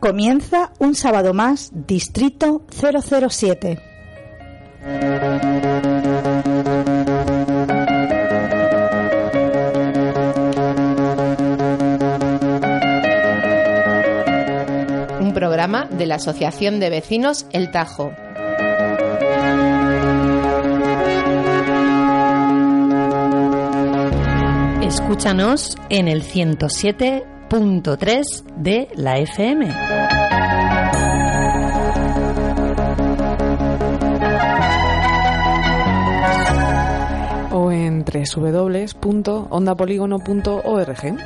Comienza un sábado más, Distrito 007. Un programa de la Asociación de Vecinos El Tajo. Escúchanos en el 107.3 de la FM. O en www.ondapolígono.org.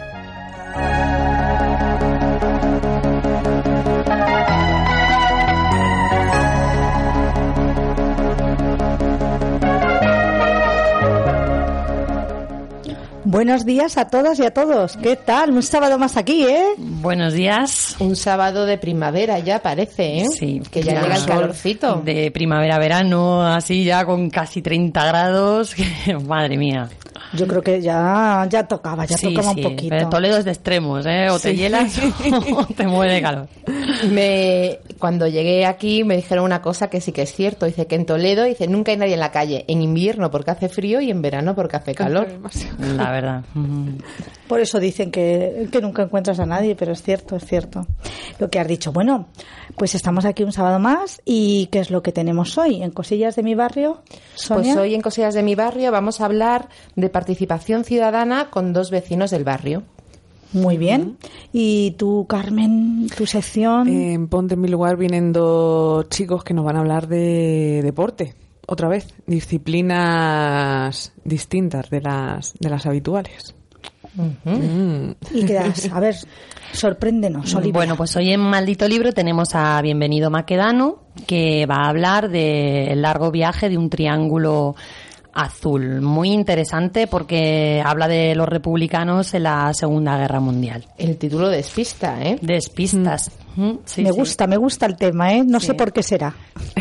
Buenos días a todas y a todos. ¿Qué tal? Un sábado más aquí, ¿eh? Buenos días. Un sábado de primavera ya parece, ¿eh? Sí. Que ya llega el calorcito. De primavera-verano, así ya con casi 30 grados. Madre mía. Yo creo que ya tocaba un poquito. Pero Toledo es de extremos, ¿eh? O te hielas o te muere de calor. Cuando llegué aquí me dijeron una cosa que sí que es cierto. Dice que en Toledo nunca hay nadie en la calle. En invierno porque hace frío y en verano porque hace calor. La verdad. Por eso dicen que nunca encuentras a nadie, pero es cierto. Lo que has dicho. Bueno, pues estamos aquí un sábado más. ¿Y qué es lo que tenemos hoy en Cosillas de mi barrio, Sonia? Pues hoy en Cosillas de mi barrio vamos a hablar de participación ciudadana con dos vecinos del barrio. Muy bien. ¿Y tú, Carmen, tu sección? En Ponte en mi lugar vienen dos chicos que nos van a hablar de deporte. Otra vez, disciplinas distintas de las habituales. ¿Y qué das? A ver, sorpréndenos, Olivia. Bueno, pues hoy en Maldito Libro tenemos a Bienvenido Maquedano, que va a hablar del largo viaje de un triángulo azul. Muy interesante porque habla de los republicanos en la Segunda Guerra Mundial. El título despista, ¿eh? Despistas. Sí, me gusta el tema, ¿eh? No sé por qué será.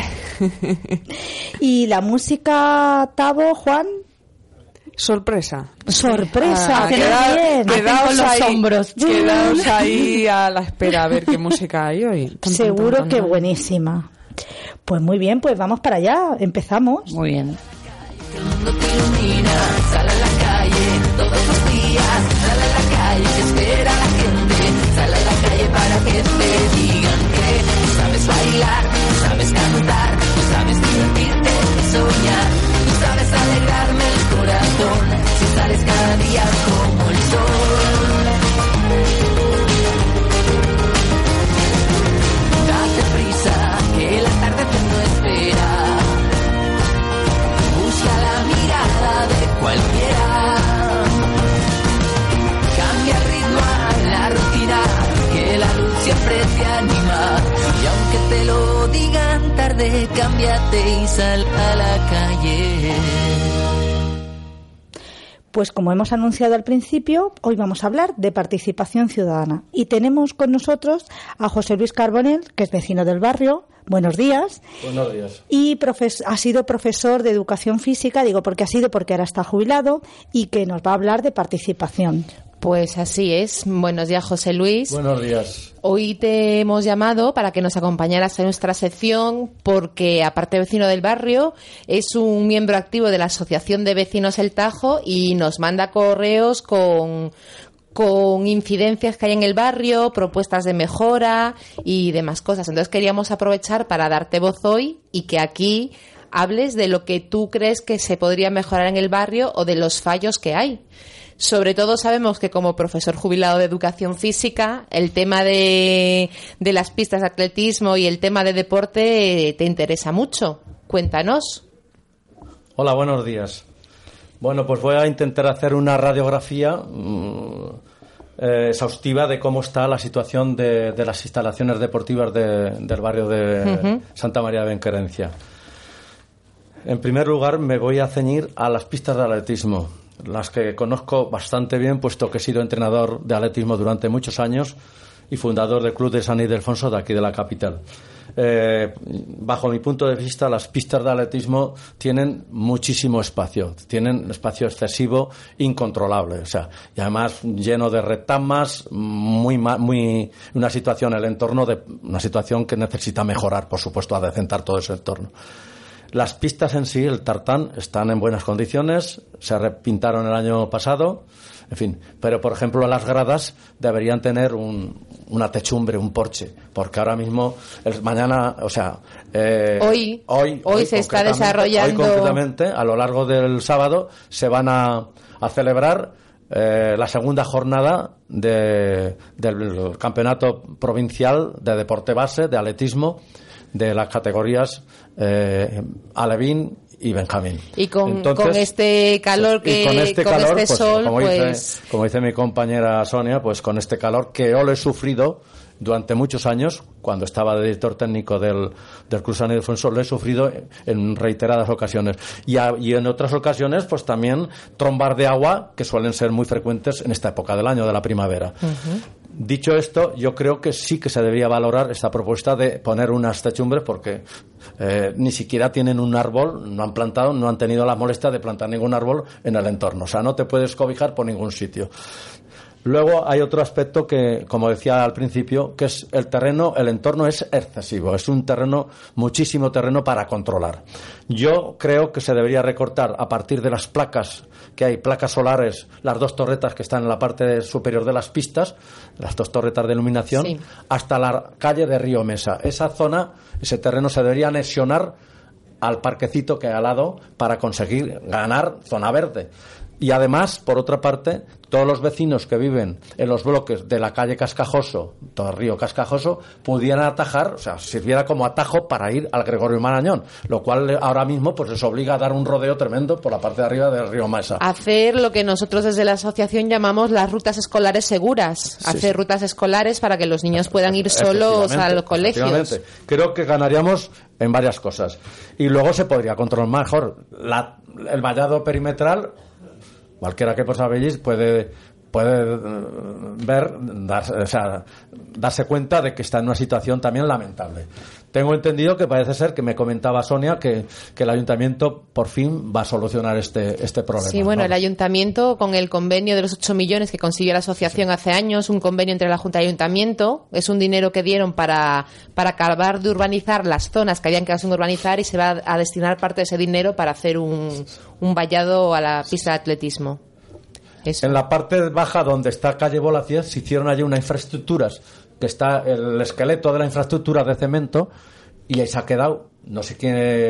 ¿Y la música, Tavo, Juan? Sorpresa. Quedaos ahí a la espera a ver qué música hay hoy. Seguro que buenísima. Pues muy bien, pues vamos para allá. Empezamos. Muy bien. El mundo te ilumina, sal a la calle todos los días, sal a la calle que espera la gente, sal a la calle para que te digan que tú sabes bailar, tú sabes cantar, tú sabes divertirte y soñar, tú sabes alegrarme el corazón, si sales cada día como el sol. Date prisa, que la tarde no espera. La mirada de cualquiera, cambia el ritmo a la rutina, que la luz siempre te anima, y aunque te lo digan tarde, cámbiate y sal a la calle. Pues como hemos anunciado al principio, hoy vamos a hablar de participación ciudadana. Y tenemos con nosotros a José Luis Carbonell, que es vecino del barrio. Buenos días. Buenos días. Y ha sido profesor de educación física, porque ahora está jubilado, y que nos va a hablar de participación. Pues así es. Buenos días, José Luis. Buenos días. Hoy te hemos llamado para que nos acompañaras en nuestra sección porque, aparte de vecino del barrio, es un miembro activo de la Asociación de Vecinos El Tajo y nos manda correos con incidencias que hay en el barrio, propuestas de mejora y demás cosas. Entonces queríamos aprovechar para darte voz hoy y que aquí hables de lo que tú crees que se podría mejorar en el barrio o de los fallos que hay. Sobre todo sabemos que como profesor jubilado de educación física, el tema de las pistas de atletismo y el tema de deporte te interesa mucho. Cuéntanos. Hola, buenos días. Bueno, pues voy a intentar hacer una radiografía exhaustiva de cómo está la situación de las instalaciones deportivas del barrio de Santa María de Benquerencia. En primer lugar, me voy a ceñir a las pistas de atletismo, las que conozco bastante bien, puesto que he sido entrenador de atletismo durante muchos años y fundador del Club de San Ildefonso de aquí de la capital. Bajo mi punto de vista, las pistas de atletismo tienen muchísimo espacio, tienen espacio excesivo, incontrolable, o sea, y además lleno de retamas, una situación, el entorno de una situación que necesita mejorar, por supuesto, adecentar todo ese entorno. Las pistas en sí, el tartán, están en buenas condiciones, se repintaron el año pasado, en fin, pero por ejemplo las gradas deberían tener una techumbre, un porche, porque ahora mismo, mañana, o sea, hoy se está desarrollando. Hoy concretamente, a lo largo del sábado, se van a celebrar la segunda jornada del campeonato provincial de deporte base, de atletismo, de las categorías alevín y benjamín. Y con este calor con este sol, como dice mi compañera Sonia, pues con este calor que yo lo he sufrido durante muchos años, cuando estaba de director técnico del Club San Ildefonso, lo he sufrido en reiteradas ocasiones. Y en otras ocasiones, pues también trombar de agua, que suelen ser muy frecuentes en esta época del año, de la primavera. Uh-huh. Dicho esto, yo creo que sí que se debería valorar esta propuesta de poner unas techumbres, porque ni siquiera tienen un árbol, no han tenido la molestia de plantar ningún árbol en el entorno. O sea, no te puedes cobijar por ningún sitio. Luego hay otro aspecto que, como decía al principio, que es el entorno es excesivo, es muchísimo terreno para controlar. Yo creo que se debería recortar a partir de las placas que hay, placas solares, las 2 torretas que están en la parte superior de las pistas, las 2 torretas de iluminación, sí, hasta la calle de Río Mesa. Esa zona, ese terreno se debería anexionar al parquecito que hay al lado para conseguir ganar zona verde. Y además, por otra parte, todos los vecinos que viven en los bloques de la calle Cascajoso, todo el río Cascajoso, pudieran atajar, o sea, sirviera como atajo para ir al Gregorio Marañón, lo cual ahora mismo pues les obliga a dar un rodeo tremendo por la parte de arriba del río Mesa. Hacer lo que nosotros desde la asociación llamamos las rutas escolares seguras, sí, hacer rutas escolares para que los niños puedan ir solos a los colegios. Creo que ganaríamos en varias cosas. Y luego se podría controlar mejor el vallado perimetral. Cualquiera que posa Bellis puede ver, darse cuenta de que está en una situación también lamentable. Tengo entendido que parece ser, que me comentaba Sonia, que el ayuntamiento por fin va a solucionar este problema. Sí, bueno, ¿no? El ayuntamiento, con el convenio de los 8 millones que consiguió la asociación, sí, hace años, un convenio entre la Junta y el ayuntamiento, es un dinero que dieron para acabar de urbanizar las zonas que habían quedado sin urbanizar, y se va a destinar parte de ese dinero para hacer un vallado a la pista de atletismo. Eso. En la parte baja, donde está calle Bolaciez, se hicieron allí unas infraestructuras, que está el esqueleto de la infraestructura de cemento, y ahí se ha quedado, no sé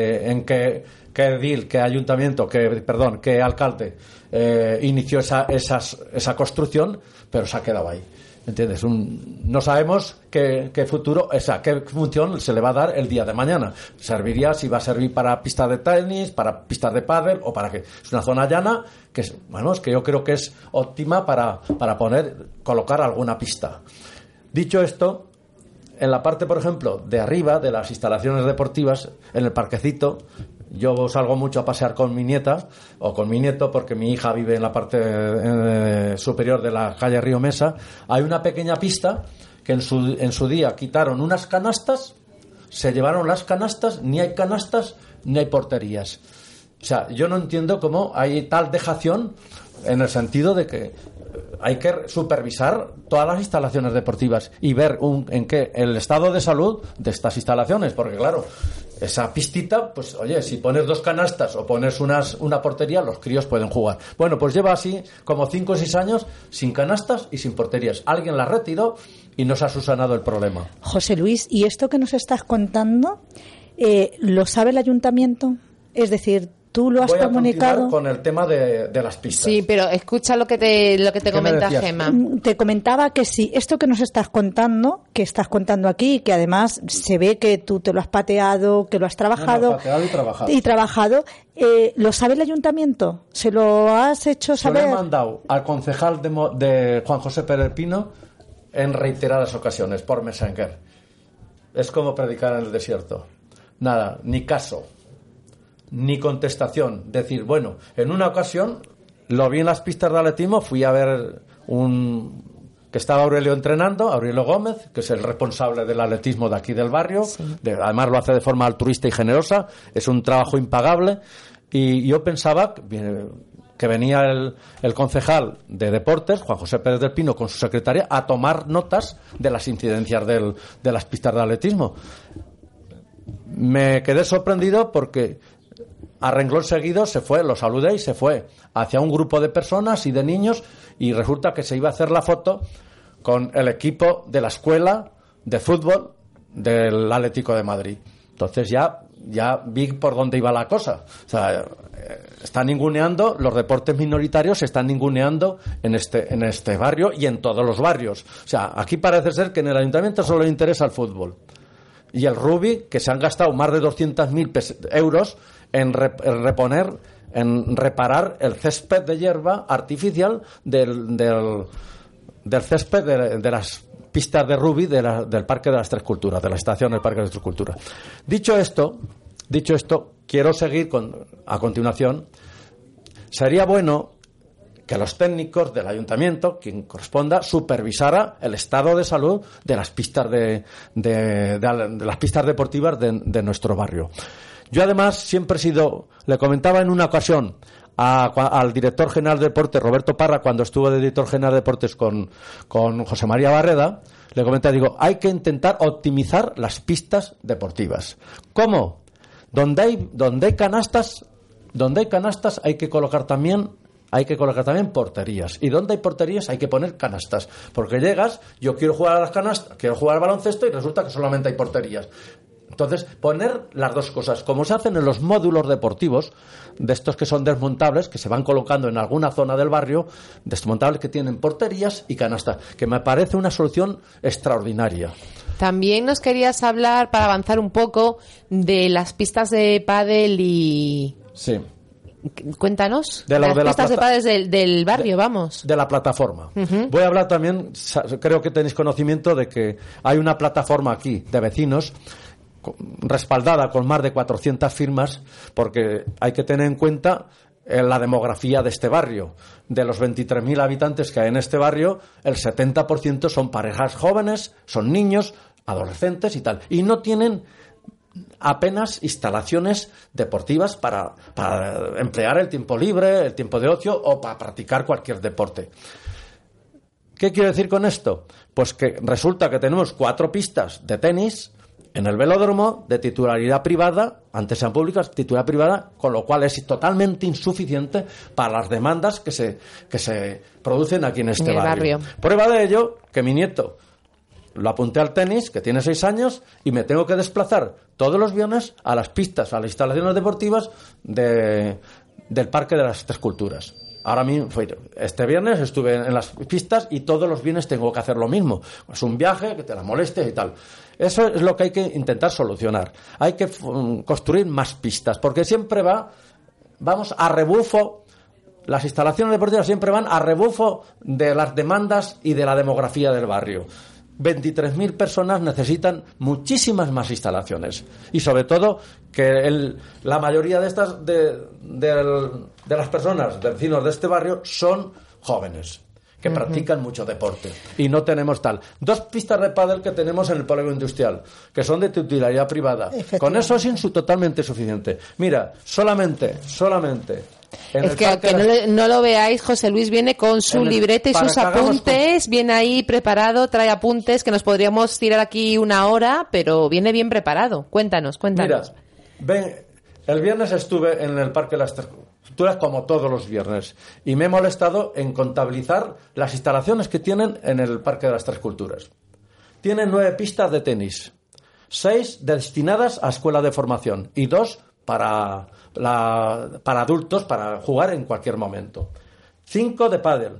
qué edil, qué ayuntamiento, qué alcalde inició esa construcción, pero se ha quedado ahí. ¿Entiendes? No sabemos qué futuro, qué función se le va a dar el día de mañana. Serviría, si va a servir para pistas de tenis, para pistas de pádel, o para qué. Es una zona llana que es que yo creo que es óptima para colocar alguna pista. Dicho esto, en la parte, por ejemplo, de arriba de las instalaciones deportivas, en el parquecito, yo salgo mucho a pasear con mi nieta o con mi nieto, porque mi hija vive en la parte superior de la calle Río Mesa. Hay una pequeña pista que en su día quitaron unas canastas, se llevaron las canastas, ni hay canastas ni hay porterías. O sea, yo no entiendo cómo hay tal dejación, en el sentido de que hay que supervisar todas las instalaciones deportivas y ver en qué el estado de salud de estas instalaciones, porque claro, esa pistita, pues oye, si pones 2 canastas o pones una portería, los críos pueden jugar. Bueno, pues lleva así como 5 o 6 años sin canastas y sin porterías. Alguien la retiró y no se ha subsanado el problema. José Luis, ¿y esto que nos estás contando lo sabe el ayuntamiento? Es decir, ¿tú lo has comunicado? Voy a continuar con el tema de las pistas. Sí, pero escucha lo que te comenta Gemma. Te comentaba que sí, esto que nos estás contando aquí, que además se ve que tú te lo has pateado, que lo has trabajado. Pateado y trabajado. ¿Lo sabe el ayuntamiento? ¿Se lo has hecho saber? Se lo he mandado al concejal de Juan José Pérez Pino en reiteradas ocasiones, por Messenger. Es como predicar en el desierto. Nada, ni caso, ni contestación. Decir, bueno, en una ocasión lo vi en las pistas de atletismo, fui a ver que estaba Aurelio entrenando, Aurelio Gómez, que es el responsable del atletismo de aquí del barrio. Sí. Además lo hace de forma altruista y generosa, es un trabajo impagable. Y yo pensaba que venía el concejal de deportes, Juan José Pérez del Pino, con su secretaria, a tomar notas de las incidencias de las pistas de atletismo. Me quedé sorprendido porque a renglón seguido se fue, lo saludé y se fue hacia un grupo de personas y de niños, y resulta que se iba a hacer la foto con el equipo de la escuela de fútbol del Atlético de Madrid. Entonces ya vi por dónde iba la cosa. O sea, están ninguneando, los deportes minoritarios se están ninguneando en este barrio y en todos los barrios. O sea, aquí parece ser que en el ayuntamiento solo le interesa el fútbol. Y el rugby, que se han gastado más de 200.000 euros en reparar el césped de hierba artificial del césped de las pistas de rugby del Parque de las Tres Culturas, de la estación del Parque de las Tres Culturas. Dicho esto, quiero seguir a continuación. Sería bueno que los técnicos del ayuntamiento, quien corresponda, supervisara el estado de salud de las pistas de las pistas deportivas de nuestro barrio. Yo además siempre he sido, le comentaba en una ocasión al director general de deportes, Roberto Parra, cuando estuvo de director general de deportes con José María Barreda, le comenté, digo, hay que intentar optimizar las pistas deportivas. ¿Cómo? Donde hay canastas hay que colocar también porterías. Y donde hay porterías hay que poner canastas. Porque llegas, yo quiero jugar a las canastas, quiero jugar al baloncesto y resulta que solamente hay porterías. Entonces, poner las dos cosas, como se hacen en los módulos deportivos, de estos que son desmontables, que se van colocando en alguna zona del barrio, desmontables que tienen porterías y canastas, que me parece una solución extraordinaria. También nos querías hablar, para avanzar un poco, de las pistas de pádel y... Sí. Cuéntanos, las pistas de pádel del barrio, vamos. De la plataforma. Uh-huh. Voy a hablar también, creo que tenéis conocimiento de que hay una plataforma aquí de vecinos respaldada con más de 400 firmas, porque hay que tener en cuenta la demografía de este barrio. De los 23.000 habitantes que hay en este barrio, el 70% son parejas jóvenes, son niños, adolescentes y tal, y no tienen apenas instalaciones deportivas para emplear el tiempo libre, el tiempo de ocio o para practicar cualquier deporte. ¿Qué quiero decir con esto? Pues que resulta que tenemos 4 pistas de tenis en el velódromo de titularidad privada, antes sean públicas, titularidad privada, con lo cual es totalmente insuficiente para las demandas que se producen aquí en este barrio. Prueba de ello, que mi nieto lo apunté al tenis, que tiene 6 años, y me tengo que desplazar todos los viernes a las pistas, a las instalaciones deportivas del Parque de las Tres Culturas. Ahora mismo, este viernes estuve en las pistas y todos los viernes tengo que hacer lo mismo. Es un viaje, que te la molestes y tal. Eso es lo que hay que intentar solucionar. Hay que construir más pistas, porque siempre vamos a rebufo, las instalaciones deportivas siempre van a rebufo de las demandas y de la demografía del barrio. 23.000 personas necesitan muchísimas más instalaciones, y sobre todo que la mayoría de estas de las personas, de vecinos de este barrio, son jóvenes que practican mucho deporte, y no tenemos tal. 2 pistas de pádel que tenemos en el polígono industrial, que son de titularidad privada. Con eso es totalmente suficiente. Mira, solamente es que no lo veáis, José Luis viene con su libreta y sus apuntes, viene ahí preparado, trae apuntes que nos podríamos tirar aquí 1 hora, pero viene bien preparado. Cuéntanos. Mira, el viernes estuve en el Parque de las Tres Culturas, como todos los viernes, y me he molestado en contabilizar las instalaciones que tienen en el Parque de las Tres Culturas. Tienen 9 pistas de tenis, 6 destinadas a escuela de formación y 2 para adultos, para jugar en cualquier momento. 5 de pádel,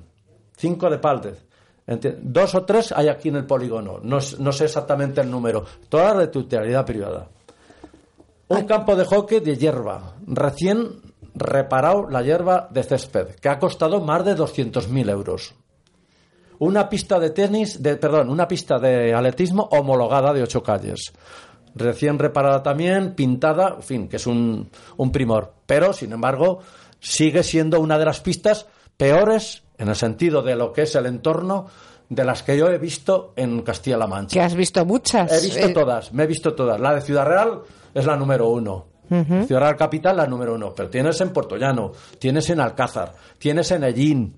2 o 3 hay aquí en el polígono, no sé exactamente el número, todas de titularidad privada. Un campo de hockey de hierba, recién reparado, la hierba de césped, que ha costado más de 200.000 euros. Una pista una pista de atletismo homologada de 8 calles. Recién reparada también, pintada, en fin, que es un primor. Pero, sin embargo, sigue siendo una de las pistas peores en el sentido de lo que es el entorno de las que yo he visto en Castilla-La Mancha. Que has visto muchas. He visto todas, me he visto todas. La de Ciudad Real es la número 1. Ciudad Real Capital, la número 1. Pero tienes en Puertollano, tienes en Alcázar, tienes en Ellín,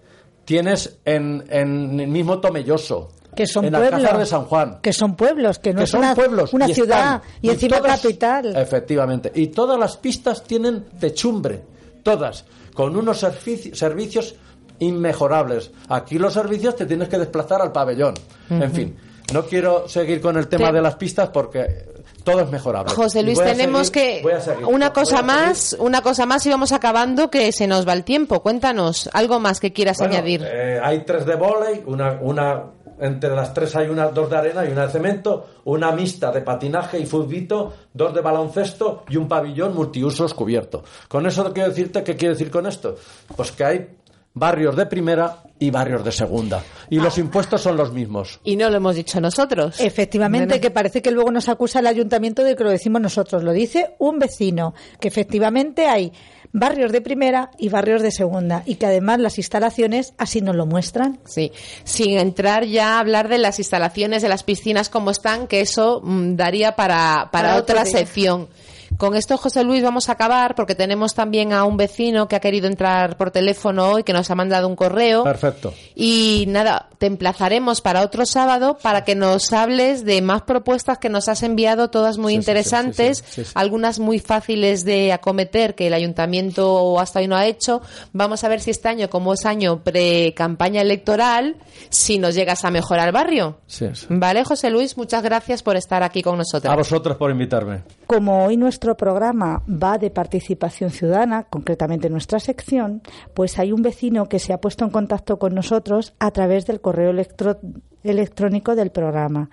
tienes en el mismo Tomelloso. Que son en pueblos. Alcázar de San Juan. Que son pueblos, que no Que es son pueblos, una y ciudad. están, Y encima todas, capital. Efectivamente. Y todas las pistas tienen techumbre. Todas. Con unos servicios inmejorables. Aquí los servicios te tienes que desplazar al pabellón. En fin. No quiero seguir con el tema de las pistas porque todo es mejorable. José Luis, tenemos una cosa más y vamos acabando, que se nos va el tiempo. Cuéntanos algo más que quieras añadir. Hay 3 de vóley, una entre las 3 hay 2 de arena y una de cemento, una mixta de patinaje y futbito, 2 de baloncesto y un pabellón multiusos cubierto. Con eso quiero decirte, ¿qué quiero decir con esto? Pues que hay barrios de primera y barrios de segunda. Y los impuestos son los mismos. Y no lo hemos dicho nosotros. Efectivamente, que parece que luego nos acusa el ayuntamiento de que lo decimos nosotros. Lo dice un vecino, que efectivamente hay barrios de primera y barrios de segunda, y que además las instalaciones así nos lo muestran. Sí, sin entrar ya a hablar de las instalaciones de las piscinas como están, que eso daría para otra sección. Con esto, José Luis, vamos a acabar porque tenemos también a un vecino que ha querido entrar por teléfono hoy, que nos ha mandado un correo. Perfecto. Y nada, te emplazaremos para otro sábado para que nos hables de más propuestas que nos has enviado, todas muy interesantes, sí. algunas muy fáciles de acometer que el ayuntamiento hasta hoy no ha hecho. Vamos a ver si este año, como es año pre-campaña electoral, si nos llegas a mejorar el barrio. Sí. Vale, José Luis, muchas gracias por estar aquí con nosotros. A vosotros por invitarme. Como hoy nuestro programa va de participación ciudadana, concretamente nuestra sección, pues hay un vecino que se ha puesto en contacto con nosotros a través del correo electrónico del programa,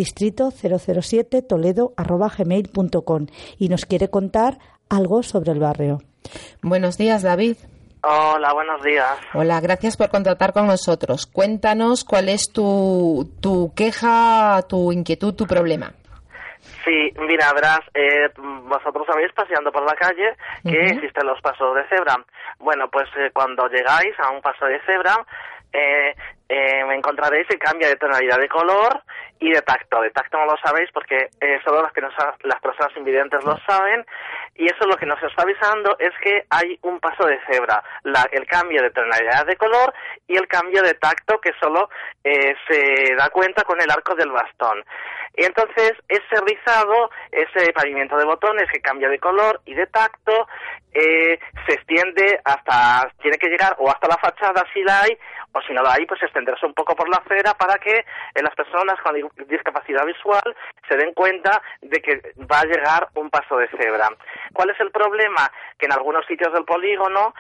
distrito007toledo@gmail.com, y nos quiere contar algo sobre el barrio. Buenos días, David. Hola, buenos días. Hola, gracias por contactar con nosotros. Cuéntanos cuál es tu queja, tu inquietud, tu problema. Sí, mira, verás, vosotros sabéis paseando por la calle que existen los pasos de cebra. Bueno, pues cuando llegáis a un paso de cebra, me encontraréis que cambia de tonalidad de color y de tacto. De tacto no lo sabéis porque solo las personas invidentes lo saben, y eso lo que nos está avisando es que hay un paso de cebra, el cambio de tonalidad de color y el cambio de tacto, que solo se da cuenta con el arco del bastón. Y entonces ese rizado, ese pavimento de botones que cambia de color y de tacto, se extiende tiene que llegar o hasta la fachada si la hay, o si no la hay, pues extenderse un poco por la acera para que las personas con discapacidad visual se den cuenta de que va a llegar un paso de cebra. ¿Cuál es el problema? Que en algunos sitios del polígono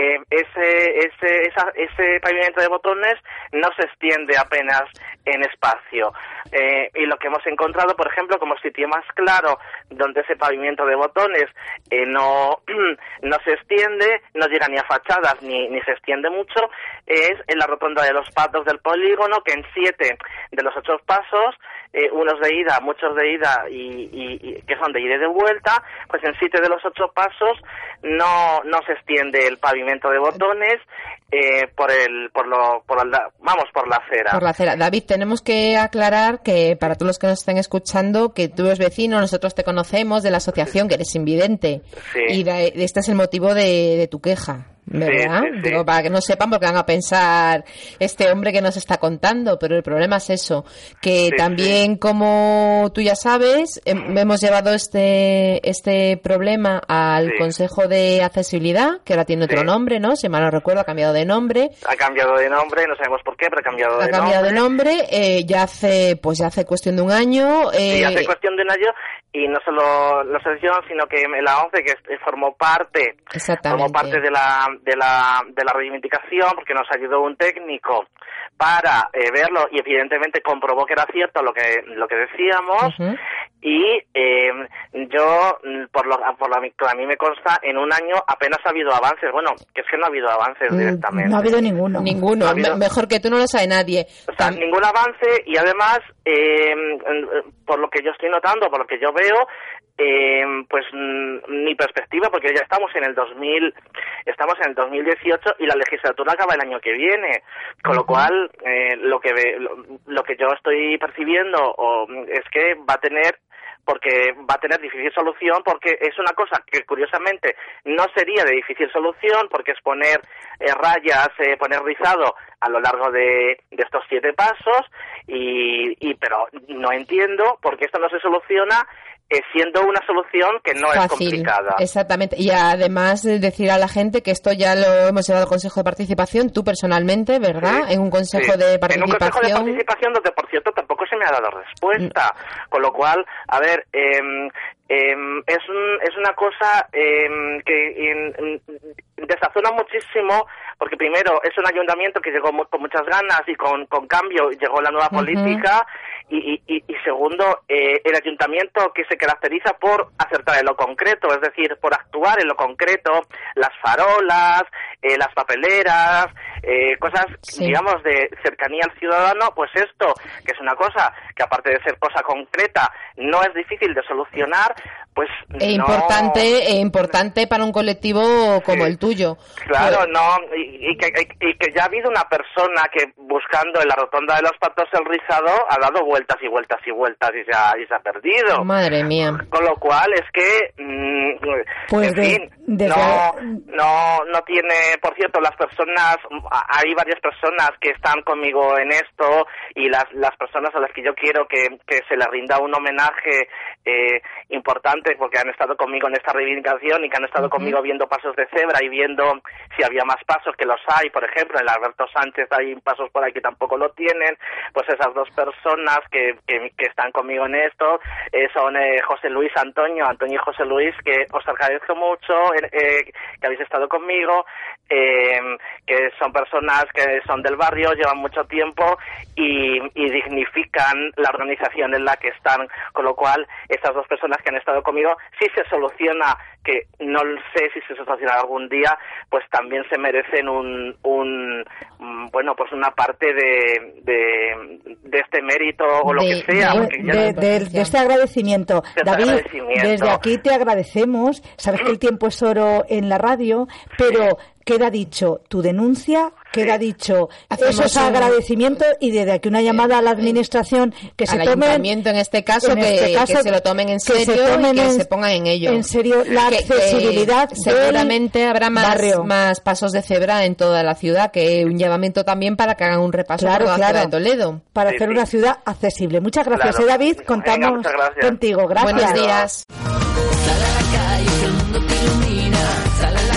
ese pavimento de botones no se extiende apenas en espacio. Y lo que hemos encontrado, por ejemplo, como sitio más claro donde ese pavimento de botones no se extiende, no llega ni a fachadas ni se extiende mucho, es en la rotonda de los patos del polígono, que en 7 de los 8 pasos, unos de ida, muchos de ida y que son de ida y de vuelta, pues en 7 de los 8 pasos no se extiende el pavimento de botones por la acera. Por la acera. David, tenemos que aclarar que para todos los que nos estén escuchando, que tú eres vecino, nosotros te conocemos de la asociación, que eres invidente. Sí. Y este es el motivo de tu queja, ¿verdad? Sí. Digo, para que no sepan, porque van a pensar este hombre que nos está contando, pero el problema es eso, que también, como tú ya sabes, hemos llevado este problema al Consejo de Accesibilidad, que ahora tiene otro nombre, ¿no? Si mal no recuerdo, ha cambiado de nombre. Ha cambiado de nombre, no sabemos por qué, pero ha cambiado de nombre. Ya hace cuestión de un año. Sí, hace cuestión de un año, y no solo la asociación, sino que la ONCE, que formó parte de la reivindicación, porque nos ayudó un técnico para verlo, y evidentemente comprobó que era cierto lo que decíamos. Y yo, por lo que a mí me consta, en un año apenas ha habido avances. Bueno, que es que no ha habido avances directamente. No ha habido ninguno. Mejor que tú no lo sabe nadie. O sea, ningún avance, y además por lo que yo estoy notando, por lo que yo veo, pues mi perspectiva, porque ya estamos en el 2018 y la legislatura acaba el año que viene, con lo cual lo que yo estoy percibiendo es que va a tener difícil solución, porque es una cosa que curiosamente no sería de difícil solución, porque es poner rayas, poner rizado a lo largo de estos 7 pasos, pero no entiendo por qué esto no se soluciona siendo una solución que no es complicada. Exactamente. Y además decir a la gente que esto ya lo hemos llevado al Consejo de Participación, tú personalmente, ¿verdad? Sí, en un Consejo de Participación. En un Consejo de Participación donde, por cierto, tampoco se me ha dado respuesta. Con lo cual, a ver, es una cosa que desazona muchísimo, porque primero es un ayuntamiento que llegó con muchas ganas y con cambio, llegó la nueva política, y segundo, el ayuntamiento que se caracteriza por acertar en lo concreto, es decir, por actuar en lo concreto, las farolas, las papeleras, cosas, digamos, de cercanía al ciudadano, pues esto, que es una cosa que aparte de ser cosa concreta, no es difícil de solucionar, pues importante para un colectivo como el tuyo. Claro, pues, no, y que ya ha habido una persona que buscando en la rotonda de los Patos el Rizado ha dado vueltas y vueltas y vueltas y se ha perdido. Madre mía. Con lo cual es que, pues en fin, no tiene, por cierto, las personas, hay varias personas que están conmigo en esto, y las personas a las que yo quiero que se les rinda un homenaje importante, porque han estado conmigo en esta reivindicación y que han estado conmigo viendo pasos de cebra y viendo si había más pasos, que los hay, por ejemplo, en el Alberto Sánchez hay pasos por ahí que tampoco lo tienen, pues esas dos personas que están conmigo en esto son José Luis, Antonio y José Luis, que os agradezco mucho que habéis estado conmigo, que son personas que son del barrio, llevan mucho tiempo y dignifican la organización en la que están, con lo cual estas dos personas que han estado conmigo, si se soluciona, que no sé si se solucionará algún día, pues también se merecen pues una parte de este mérito o lo que sea. De este agradecimiento. David, desde aquí te agradecemos. Sabes que el tiempo es oro en la radio, pero queda dicho tu denuncia, queda dicho esos agradecimientos, y desde aquí una llamada a la administración que se tomen, ayuntamiento en este caso, que se lo tomen en serio y que se pongan en ello. En serio, la accesibilidad. Seguramente habrá más pasos de cebra en toda la ciudad, que un llamamiento también para que hagan un repaso por la ciudad de Toledo. Para hacer una ciudad accesible. Muchas gracias, David. Contamos contigo. Gracias. Buenos días. Sal a la calle, que el mundo te ilumina. Sal a la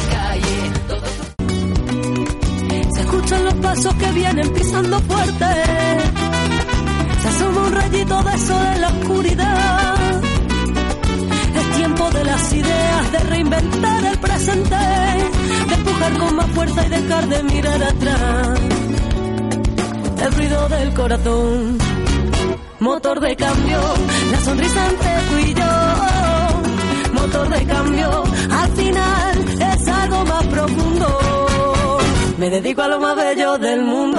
calle, se escuchan los pasos que vienen pisando fuerte. Se asoma un rayito de sol en la oscuridad. Es tiempo de las ideas, de reinventar el presente, de empujar con más fuerza y dejar de mirar atrás. El ruido del corazón, motor de cambio, la sonrisa entre tú y yo. Motor de cambio, al final es algo más profundo. Me dedico a lo más bello del mundo.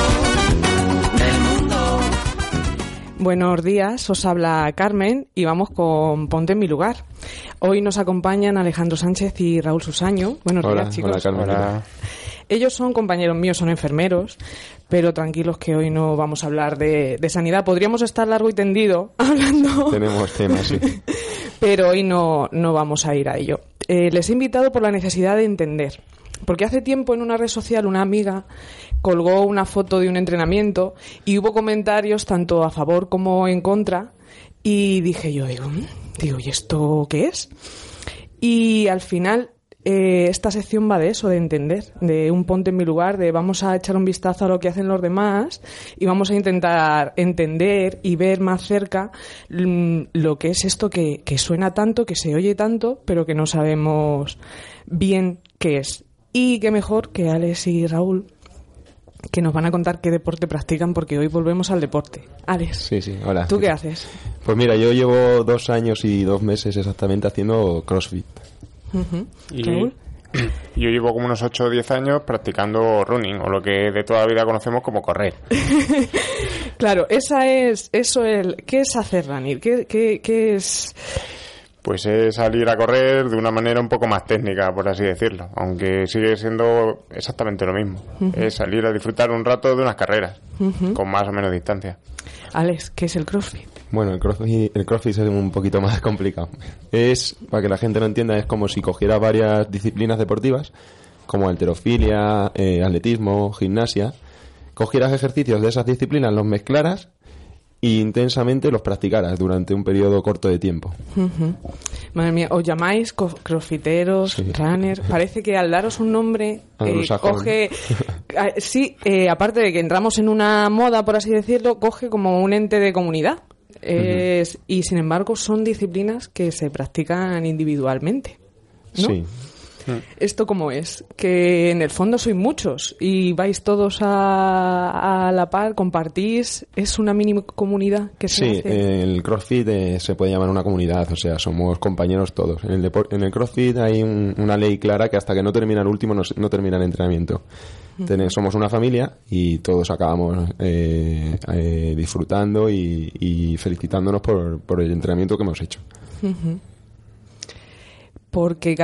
Buenos días, os habla Carmen y vamos con Ponte en mi lugar. Hoy nos acompañan Alejandro Sánchez y Raúl Susaño. Buenos días, chicos. Hola, Carmen. Hola. Ellos son compañeros míos, son enfermeros, pero tranquilos que hoy no vamos a hablar de sanidad. Podríamos estar largo y tendido hablando. Tenemos temas, sí. Pero hoy no vamos a ir a ello. Les he invitado por la necesidad de entender. Porque hace tiempo en una red social una amiga colgó una foto de un entrenamiento y hubo comentarios tanto a favor como en contra, y dije yo, ¿y esto qué es? Y al final esta sección va de eso, de entender, de un ponte en mi lugar, de vamos a echar un vistazo a lo que hacen los demás y vamos a intentar entender y ver más cerca lo que es esto que suena tanto, que se oye tanto, pero que no sabemos bien qué es. Y qué mejor que Alex y Raúl, que nos van a contar qué deporte practican, porque hoy volvemos al deporte. Alex, sí, hola. ¿Tú qué haces? Pues mira, yo llevo 2 años y 2 meses exactamente haciendo CrossFit. ¿Raúl? Yo llevo como unos 8 o 10 años practicando running, o lo que de toda la vida conocemos como correr. Claro, ¿qué es hacer running? ¿Qué es? Pues es salir a correr de una manera un poco más técnica, por así decirlo, aunque sigue siendo exactamente lo mismo. Es salir a disfrutar un rato de unas carreras, con más o menos distancia. Alex, ¿qué es el CrossFit? Bueno, el CrossFit es un poquito más complicado. Para que la gente lo entienda, es como si cogiera varias disciplinas deportivas, como halterofilia, atletismo, gimnasia, cogieras ejercicios de esas disciplinas, los mezclaras y intensamente los practicaras durante un periodo corto de tiempo. Madre mía, os llamáis crossfiteros, sí. Runners. Parece que al daros un nombre coge... sí, aparte de que entramos en una moda, por así decirlo, coge como un ente de comunidad. Y sin embargo son disciplinas que se practican individualmente, ¿no? Sí. ¿Esto cómo es? Que en el fondo sois muchos y vais todos a la par, compartís, ¿es una mini comunidad que se hace? Sí, el CrossFit se puede llamar una comunidad, o sea, somos compañeros todos. En el CrossFit hay una ley clara que hasta que no termina el último no termina el entrenamiento. Somos una familia y todos acabamos disfrutando y felicitándonos por el entrenamiento que hemos hecho. Porque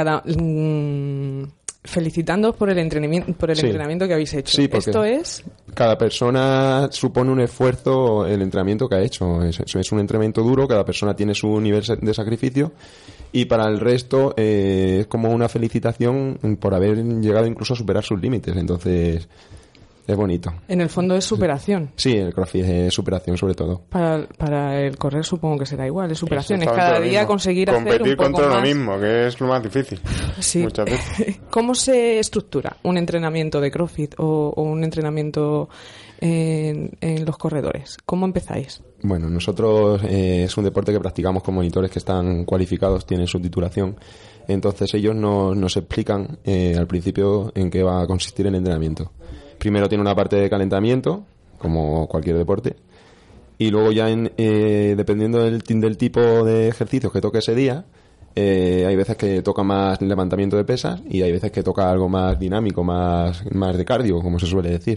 felicitándoos por el entrenamiento que habéis hecho. Sí, esto es... Cada persona supone un esfuerzo el entrenamiento que ha hecho. Es un entrenamiento duro, cada persona tiene su nivel de sacrificio y para el resto es como una felicitación por haber llegado incluso a superar sus límites. Entonces... es bonito. En el fondo es superación. Sí, el CrossFit es superación sobre todo. Para el correr supongo que será igual, es superación. Es cada día conseguir competir hacer un poco contra más. Lo mismo, que es lo más difícil. Sí. Muchas veces. ¿Cómo se estructura un entrenamiento de CrossFit o un entrenamiento en los corredores? ¿Cómo empezáis? Bueno, nosotros es un deporte que practicamos con monitores que están cualificados, tienen su titulación. Entonces ellos nos explican al principio en qué va a consistir el entrenamiento. Primero tiene una parte de calentamiento, como cualquier deporte, y luego ya dependiendo del tipo de ejercicios que toque ese día, hay veces que toca más levantamiento de pesas y hay veces que toca algo más dinámico, más de cardio, como se suele decir.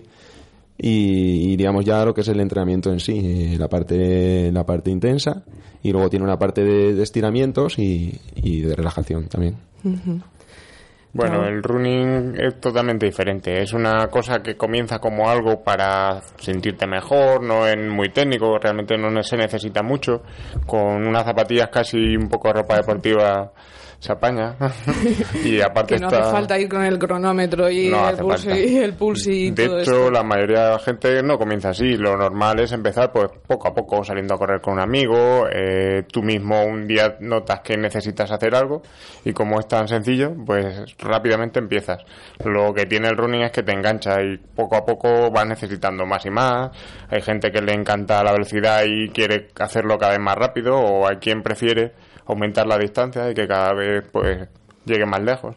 Y iríamos ya a lo que es el entrenamiento en sí, la parte intensa, y luego tiene una parte de estiramientos y de relajación también. Bueno, el running es totalmente diferente. Es una cosa que comienza como algo para sentirte mejor, no es muy técnico, realmente no se necesita mucho. Con unas zapatillas casi un poco de ropa deportiva se apaña. Y aparte que no hace falta ir con el cronómetro y el pulso y de todo hecho, esto. La mayoría de la gente no comienza así. Lo normal es empezar pues poco a poco, saliendo a correr con un amigo. Tú mismo un día notas que necesitas hacer algo y como es tan sencillo, pues rápidamente empiezas. Lo que tiene el running es que te engancha y poco a poco vas necesitando más y más. Hay gente que le encanta la velocidad y quiere hacerlo cada vez más rápido, o hay quien prefiere aumentar la distancia y que cada vez pues llegue más lejos.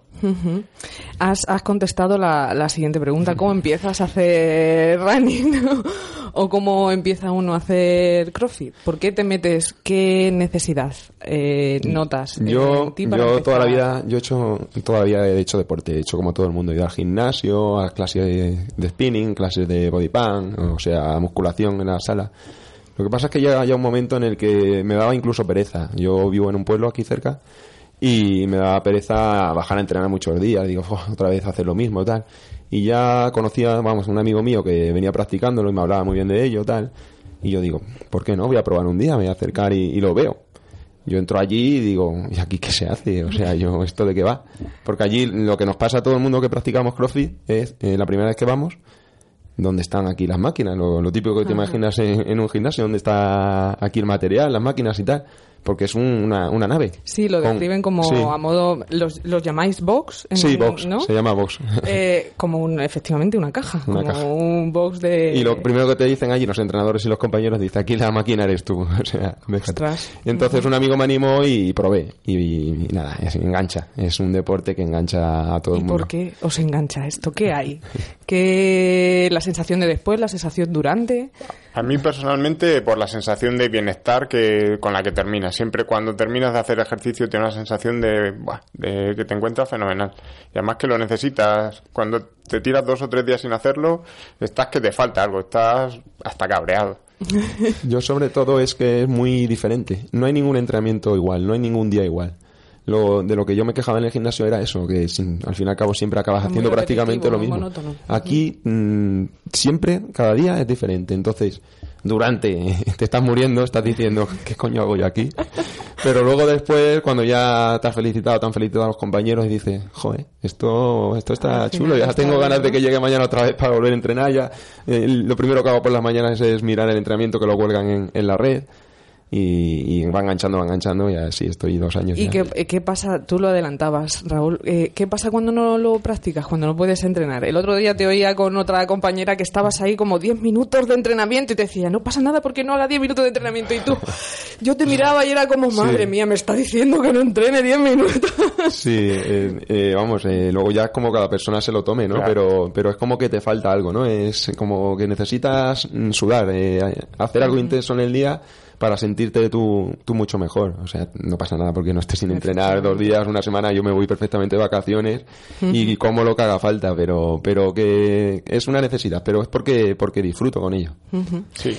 Has contestado la siguiente pregunta. ¿Cómo empiezas a hacer running? ¿O cómo empieza uno a hacer CrossFit? ¿Por qué te metes? ¿Qué necesidad notas? Yo toda la vida he hecho deporte. He hecho como todo el mundo. He ido al gimnasio, a clases de spinning, clases de body pump, o sea, musculación en la sala. Lo que pasa es que llega ya un momento en el que me daba incluso pereza. Yo vivo en un pueblo aquí cerca y me daba pereza bajar a entrenar muchos días. Digo, otra vez hacer lo mismo, tal. Y ya conocía, un amigo mío que venía practicándolo y me hablaba muy bien de ello, tal. Y yo digo, ¿por qué no? Voy a probar un día, me voy a acercar y lo veo. Yo entro allí y digo, ¿y aquí qué se hace? O sea, ¿esto de qué va? Porque allí lo que nos pasa a todo el mundo que practicamos CrossFit es, la primera vez que vamos, ¿dónde están aquí las máquinas? Lo típico que te imaginas en un gimnasio, ¿dónde está aquí el material, las máquinas y tal? Porque es una nave. Sí, lo describen como a modo... ¿Los llamáis box? Sí, box, ¿no? Se llama box. Como efectivamente una caja. Un box de... Y lo primero que te dicen allí los entrenadores y los compañeros, dice, aquí la máquina eres tú. O sea, ostras. Entonces un amigo me animó y probé. Y nada, engancha. Es un deporte que engancha a todo el mundo. ¿Y por qué os engancha esto? ¿Qué hay? ¿Qué la sensación de después, la sensación durante? A mí personalmente por la sensación de bienestar con la que terminas. siempre cuando terminas de hacer ejercicio tienes una sensación de que te encuentras fenomenal. Y además que lo necesitas. Cuando te tiras 2 o 3 días sin hacerlo, estás que te falta algo, estás hasta cabreado. Yo sobre todo es que es muy diferente. No hay ningún entrenamiento igual, no hay ningún día igual. De lo que yo me quejaba en el gimnasio era eso, que al fin y al cabo siempre acabas haciendo prácticamente lo mismo. Monótono. Aquí siempre, cada día es diferente. Entonces, durante te estás muriendo, estás diciendo, ¿qué coño hago yo aquí? Pero luego después, cuando ya te han felicitado a los compañeros y dices, joder, esto está chulo, ya tengo ganas de que llegue mañana otra vez para volver a entrenar ya. Lo primero que hago por las mañanas es mirar el entrenamiento que lo cuelgan en la red. Y va enganchando y así estoy 2 años. ¿Y ya. qué pasa? Tú lo adelantabas, Raúl. ¿Qué pasa cuando no lo practicas, cuando no puedes entrenar? El otro día te oía con otra compañera que estabas ahí como 10 minutos de entrenamiento y te decía, no pasa nada porque no haga 10 minutos de entrenamiento. Y tú, yo te miraba y era como, madre mía, me está diciendo que no entrene 10 minutos. Sí, luego ya es como cada persona se lo tome, ¿no? Claro. Pero es como que te falta algo, ¿no? Es como que necesitas sudar, hacer algo intenso en el día para sentirte tú mucho mejor. O sea, no pasa nada porque no estés sin entrenar 2 días, una semana. Yo me voy perfectamente de vacaciones y como lo que haga falta, pero que es una necesidad, pero es porque disfruto con ello. Sí.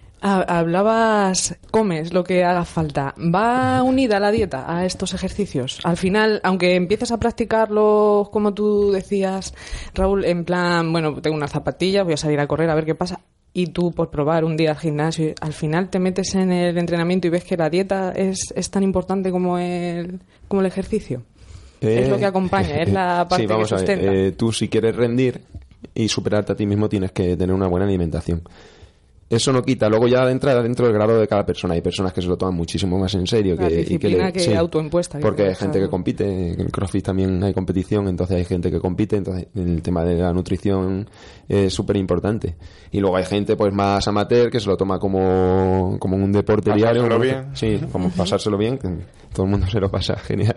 Hablabas, comes lo que haga falta. ¿Va unida la dieta a estos ejercicios? Al final, aunque empieces a practicarlos, como tú decías, Raúl, en plan, bueno, tengo unas zapatillas, voy a salir a correr a ver qué pasa. Y tú, por probar un día al gimnasio, al final te metes en el entrenamiento y ves que la dieta es tan importante como el ejercicio. Es lo que acompaña, es la parte que sustenta. Tú, si quieres rendir y superarte a ti mismo, tienes que tener una buena alimentación. Eso no quita. Luego ya entra dentro del grado de cada persona. Hay personas que se lo toman muchísimo más en serio. La disciplina que autoimpuesta. Porque hay gente que compite. En el CrossFit también hay competición, entonces hay gente que compite. Entonces el tema de la nutrición es súper importante. Y luego hay gente pues más amateur que se lo toma como un deporte diario. Pasárselo bien. Sí, como pasárselo bien. Todo el mundo se lo pasa genial.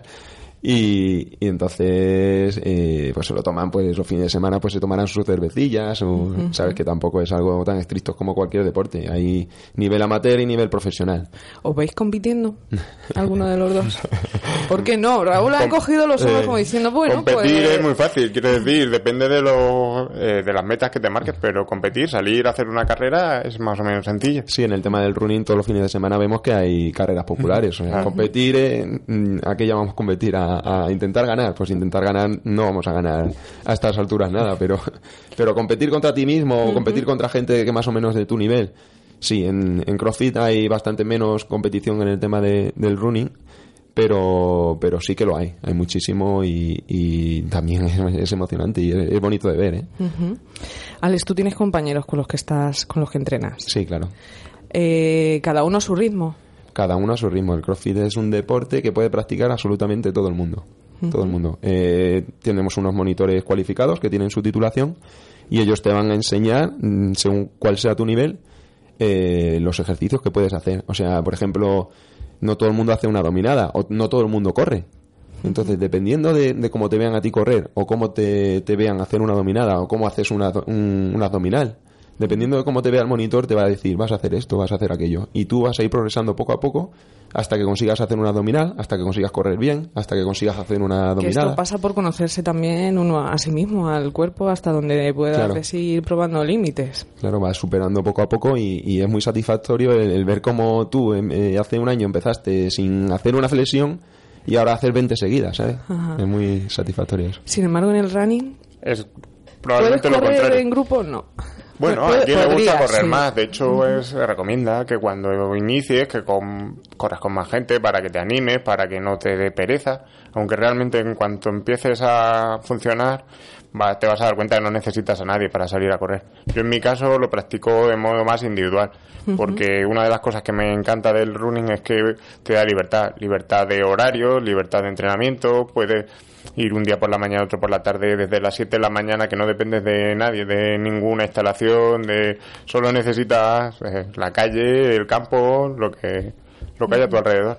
Y entonces pues se lo toman pues los fines de semana, pues se tomarán sus cervecillas sabes que tampoco es algo tan estricto como cualquier deporte. Hay nivel amateur y nivel profesional. ¿Os veis compitiendo? ¿Alguno de los dos? ¿Por qué no? Raúl ha cogido los ojos como diciendo, bueno, competir pues... es muy fácil, quiero decir, depende de las metas que te marques, pero competir, salir a hacer una carrera es más o menos sencillo. Sí, en el tema del running todos los fines de semana vemos que hay carreras populares. O sea, competir, ¿a qué llamamos competir? A intentar ganar. Pues intentar ganar no vamos a ganar a estas alturas nada, pero competir contra ti mismo o competir contra gente que más o menos de tu nivel. Sí, en CrossFit hay bastante menos competición en el tema del running, pero sí que lo hay muchísimo y también es emocionante y es bonito de ver, ¿eh? Alex, ¿tú tienes compañeros con los que entrenas? Sí, claro. Cada uno a su ritmo. Cada uno a su ritmo. El CrossFit es un deporte que puede practicar absolutamente todo el mundo. Todo el mundo. Tenemos unos monitores cualificados que tienen su titulación y ellos te van a enseñar, según cuál sea tu nivel, los ejercicios que puedes hacer. O sea, por ejemplo, no todo el mundo hace una dominada o no todo el mundo corre. Entonces, dependiendo de cómo te vean a ti correr o cómo te vean hacer una dominada o cómo haces un abdominal, dependiendo de cómo te vea el monitor, te va a decir, vas a hacer esto, vas a hacer aquello. Y tú vas a ir progresando poco a poco hasta que consigas hacer una abdominal, hasta que consigas correr bien, hasta que consigas hacer una dominada. Que esto pasa por conocerse también uno a sí mismo, al cuerpo, hasta donde puedas ir probando límites. Claro, vas superando poco a poco y es muy satisfactorio el ver cómo tú hace un año empezaste sin hacer una flexión y ahora haces 20 seguidas, ¿sabes? Ajá. Es muy satisfactorio eso. Sin embargo, en el running... Es probablemente lo contrario. ¿Puedes correr en grupo? No. Bueno, a quien le gusta correr más. De hecho, se recomienda que cuando inicies, que corras con más gente para que te animes, para que no te dé pereza. Aunque realmente en cuanto empieces a funcionar, te vas a dar cuenta que no necesitas a nadie para salir a correr. Yo en mi caso lo practico de modo más individual, porque una de las cosas que me encanta del running es que te da libertad de horario, libertad de entrenamiento. Puedes ir un día por la mañana, otro por la tarde, desde las 7 de la mañana, que no dependes de nadie, de ninguna instalación, solo necesitas la calle, el campo, lo que hay a tu alrededor.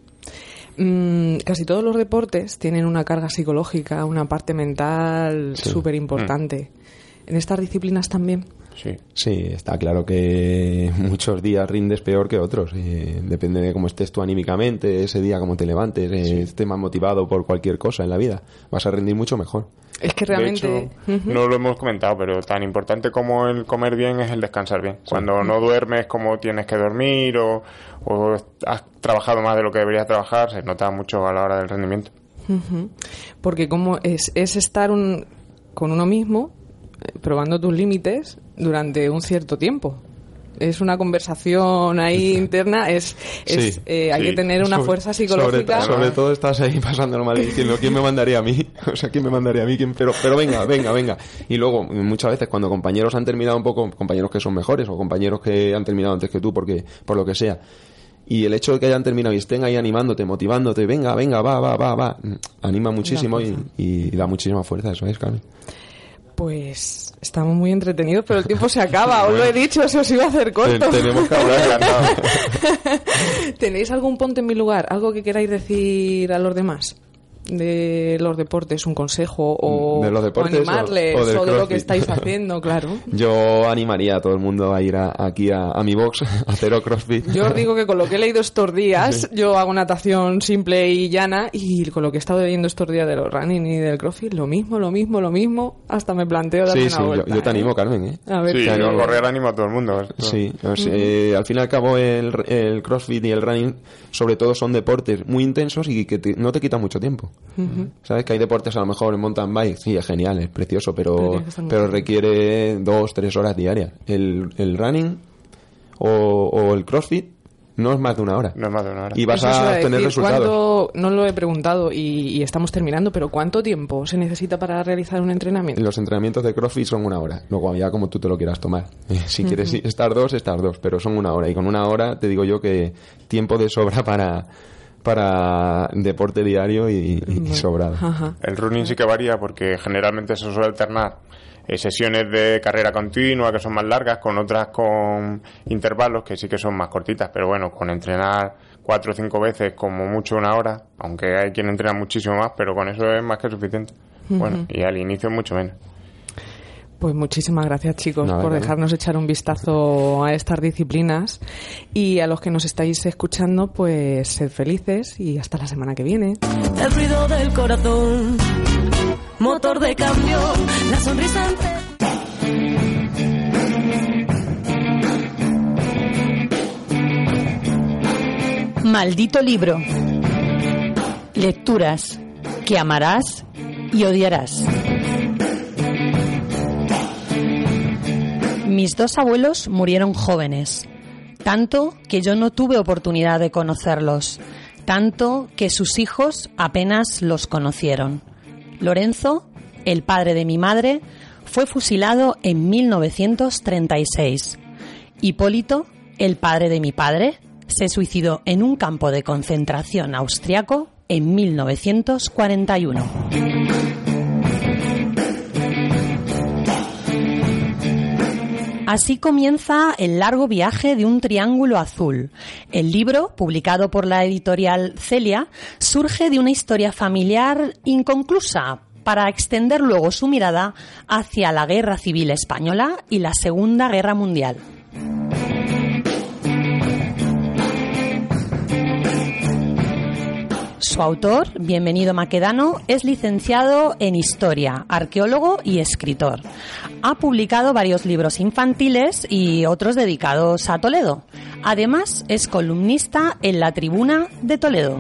Casi todos los deportes tienen una carga psicológica, una parte mental súper importante. ¿En estas disciplinas también? Sí, está claro que muchos días rindes peor que otros. Depende de cómo estés tú anímicamente, ese día cómo te levantes, estés más motivado por cualquier cosa en la vida. Vas a rendir mucho mejor. Es que realmente... De hecho, no lo hemos comentado, pero tan importante como el comer bien es el descansar bien. Cuando no duermes como tienes que dormir o has trabajado más de lo que deberías trabajar, se nota mucho a la hora del rendimiento. Porque como es estar con uno mismo, probando tus límites durante un cierto tiempo. Es una conversación ahí interna, hay que tener una fuerza psicológica. Sobre todo estás ahí pasándolo mal diciendo ¿quién me mandaría a mí? O sea, ¿quién me mandaría a mí? Pero venga. Y luego, muchas veces cuando compañeros han terminado un poco, compañeros que son mejores o compañeros que han terminado antes que tú por lo que sea, y el hecho de que hayan terminado y estén ahí animándote, motivándote, venga, va, anima muchísimo y da muchísima fuerza, eso es, Carmen. Pues estamos muy entretenidos, pero el tiempo se acaba. Os lo he dicho, se os iba a hacer corto. Tenemos que hablar. ¿Tenéis algún ponte en mi lugar? ¿Algo que queráis decir a los demás? De los deportes, un consejo o, de los deportes, o animarles o de lo que estáis haciendo, claro. Yo animaría a todo el mundo a ir aquí a mi box a hacer CrossFit. Yo os digo que con lo que he leído estos días, yo hago natación simple y llana, y con lo que he estado leyendo estos días de los running y del CrossFit, lo mismo, hasta me planteo darme una vuelta. Yo te animo, Carmen. A ver, sí, yo correr animo a todo el mundo. Sí, al fin y al cabo el CrossFit y el running sobre todo son deportes muy intensos y que no te quitan mucho tiempo. Sabes que hay deportes a lo mejor en mountain bike, sí, es genial, es precioso, pero requiere 2-3 horas diarias. El running o el CrossFit no es más de una hora. No es más de una hora. Y vas a tener resultados. No lo he preguntado y estamos terminando, pero ¿cuánto tiempo se necesita para realizar un entrenamiento? Los entrenamientos de CrossFit son 1 hora. Luego ya como tú te lo quieras tomar. Si quieres estar 2, pero son 1 hora. Y con 1 hora te digo yo que tiempo de sobra para deporte diario y sobrado. Ajá. El running sí que varía porque generalmente se suele alternar sesiones de carrera continua que son más largas con otras con intervalos que sí que son más cortitas, pero bueno, con entrenar 4 o 5 veces como mucho 1 hora, aunque hay quien entrena muchísimo más, pero con eso es más que suficiente. Bueno, y al inicio mucho menos. Pues muchísimas gracias, chicos, por dejarnos echar un vistazo a estas disciplinas, y a los que nos estáis escuchando, pues sed felices y hasta la semana que viene. El ruido del corazón, motor de cambio, la sonrisa Maldito libro. Lecturas que amarás y odiarás. Mis 2 abuelos murieron jóvenes, tanto que yo no tuve oportunidad de conocerlos, tanto que sus hijos apenas los conocieron. Lorenzo, el padre de mi madre, fue fusilado en 1936. Hipólito, el padre de mi padre, se suicidó en un campo de concentración austriaco en 1941. Así comienza el largo viaje de un triángulo azul. El libro, publicado por la editorial Celia, surge de una historia familiar inconclusa, para extender luego su mirada hacia la Guerra Civil Española y la Segunda Guerra Mundial. Su autor, Bienvenido Maquedano, es licenciado en Historia, arqueólogo y escritor. Ha publicado varios libros infantiles y otros dedicados a Toledo. Además, es columnista en La Tribuna de Toledo.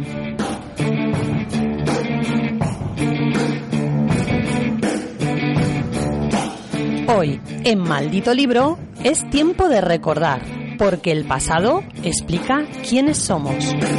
Hoy, en Maldito Libro, es tiempo de recordar, porque el pasado explica quiénes somos.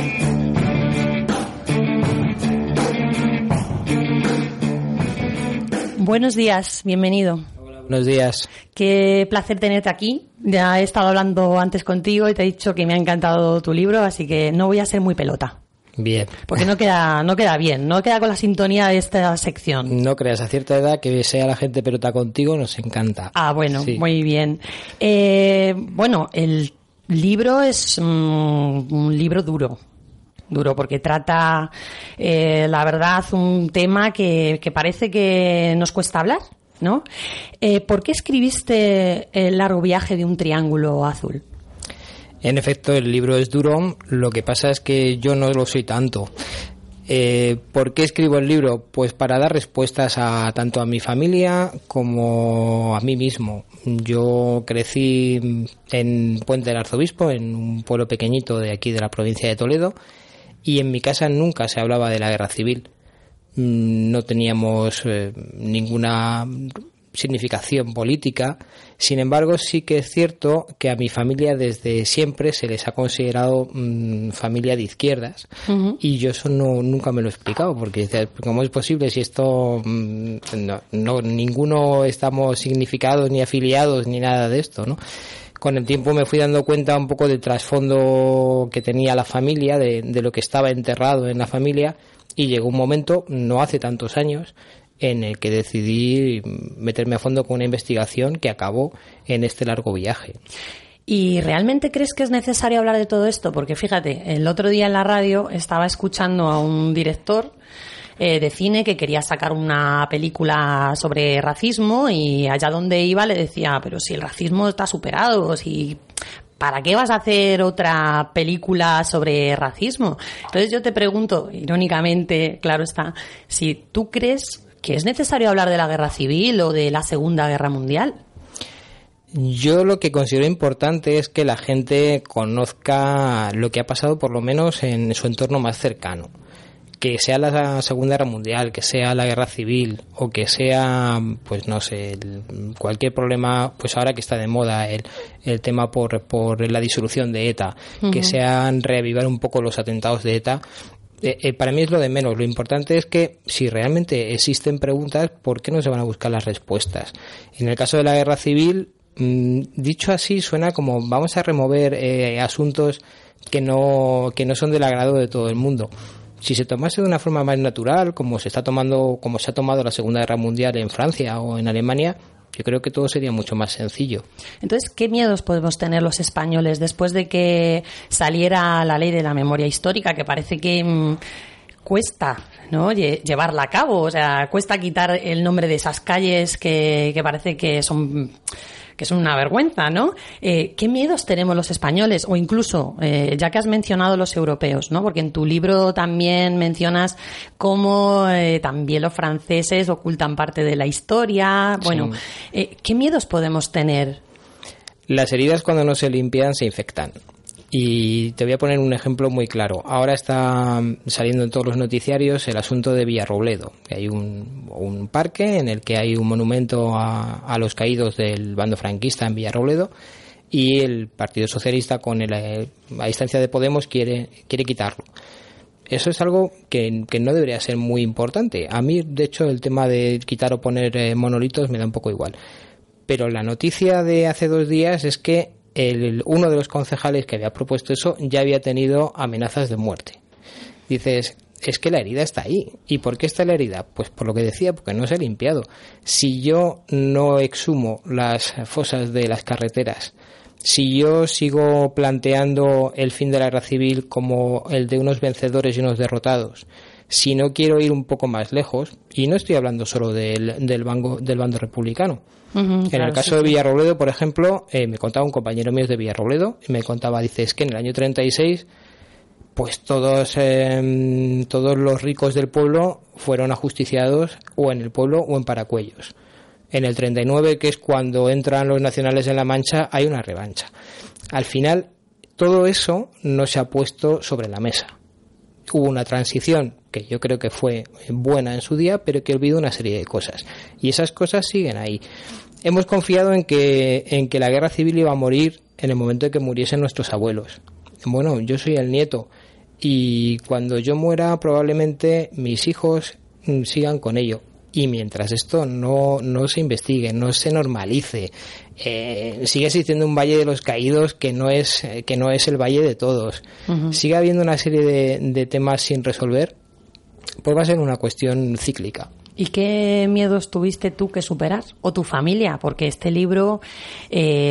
Buenos días, bienvenido. Hola, buenos días. Qué placer tenerte aquí. Ya he estado hablando antes contigo y te he dicho que me ha encantado tu libro, así que no voy a ser muy pelota. Bien. Porque no queda bien, no queda con la sintonía de esta sección. No creas, a cierta edad que sea la gente pelota contigo nos encanta. Ah, bueno, sí. Muy bien. Bueno, el libro es un libro duro porque trata, la verdad, un tema que parece que nos cuesta hablar, ¿no? ¿Por qué escribiste El largo viaje de un triángulo azul? En efecto, el libro es duro, lo que pasa es que yo no lo soy tanto. ¿Por qué escribo el libro? Pues para dar respuestas tanto a mi familia como a mí mismo. Yo crecí en Puente del Arzobispo, en un pueblo pequeñito de aquí de la provincia de Toledo, y en mi casa nunca se hablaba de la guerra civil. No teníamos ninguna significación política. Sin embargo, sí que es cierto que a mi familia desde siempre se les ha considerado familia de izquierdas, y yo eso nunca me lo he explicado, porque ¿cómo es posible si esto ninguno estamos significados ni afiliados ni nada de esto, ¿no? Con el tiempo me fui dando cuenta un poco del trasfondo que tenía la familia, de lo que estaba enterrado en la familia, y llegó un momento, no hace tantos años, en el que decidí meterme a fondo con una investigación que acabó en este largo viaje. ¿Y realmente crees que es necesario hablar de todo esto? Porque fíjate, el otro día en la radio estaba escuchando a un director de cine que quería sacar una película sobre racismo, y allá donde iba le decía, pero si el racismo está superado, si... ¿para qué vas a hacer otra película sobre racismo? Entonces yo te pregunto, irónicamente, claro está, si tú crees que es necesario hablar de la guerra civil o de la Segunda Guerra Mundial. Yo lo que considero importante es que la gente conozca lo que ha pasado, por lo menos en su entorno más cercano. Que sea la Segunda Guerra Mundial, que sea la guerra civil, o que sea, pues no sé, cualquier problema, pues ahora que está de moda el tema por la disolución de ETA, que sean reavivar un poco los atentados de ETA. Para mí es lo de menos. Lo importante es que si realmente existen preguntas, ¿por qué no se van a buscar las respuestas? En el caso de la guerra civil, dicho así, suena como vamos a remover asuntos que no son del agrado de todo el mundo. Si se tomase de una forma más natural, como se ha tomado la Segunda Guerra Mundial en Francia o en Alemania, yo creo que todo sería mucho más sencillo. Entonces, ¿qué miedos podemos tener los españoles después de que saliera la ley de la memoria histórica, que parece que cuesta, ¿no?, llevarla a cabo? O sea, cuesta quitar el nombre de esas calles que parece que son una vergüenza, ¿no? ¿Qué miedos tenemos los españoles? O incluso, ya que has mencionado los europeos, ¿no? Porque en tu libro también mencionas cómo también los franceses ocultan parte de la historia. Bueno, sí. ¿Qué miedos podemos tener? Las heridas, cuando no se limpian, se infectan. Y te voy a poner un ejemplo muy claro. Ahora está saliendo en todos los noticiarios el asunto de Villarrobledo. Hay un parque en el que hay un monumento a los caídos del bando franquista en Villarrobledo, y el Partido Socialista, a instancia de Podemos, quiere quitarlo. Eso es algo que no debería ser muy importante. A mí, de hecho, el tema de quitar o poner monolitos me da un poco igual. Pero la noticia de hace 2 días es que uno de los concejales que había propuesto eso ya había tenido amenazas de muerte. Dices, es que la herida está ahí. ¿Y por qué está la herida? Pues por lo que decía, porque no se ha limpiado. Si yo no exhumo las fosas de las carreteras, si yo sigo planteando el fin de la guerra civil como el de unos vencedores y unos derrotados, si no quiero ir un poco más lejos, y no estoy hablando solo del bando republicano. En el caso de Villarrobledo, por ejemplo, me contaba un compañero mío de Villarrobledo, y me contaba, dice, es que en el año 36, pues todos los ricos del pueblo fueron ajusticiados o en el pueblo o en Paracuellos. En el 39, que es cuando entran los nacionales en La Mancha, hay una revancha. Al final, todo eso no se ha puesto sobre la mesa. Hubo una transición que yo creo que fue buena en su día, pero que olvidó una serie de cosas. Y esas cosas siguen ahí. Hemos confiado en que la guerra civil iba a morir en el momento en que muriesen nuestros abuelos. Bueno, yo soy el nieto, y cuando yo muera probablemente mis hijos sigan con ello. Y mientras esto no se investigue, no se normalice, sigue existiendo un Valle de los Caídos que no es el Valle de todos, sigue habiendo una serie de temas sin resolver, pues va a ser una cuestión cíclica. ¿Y qué miedos tuviste tú que superar? ¿O tu familia? Porque este libro,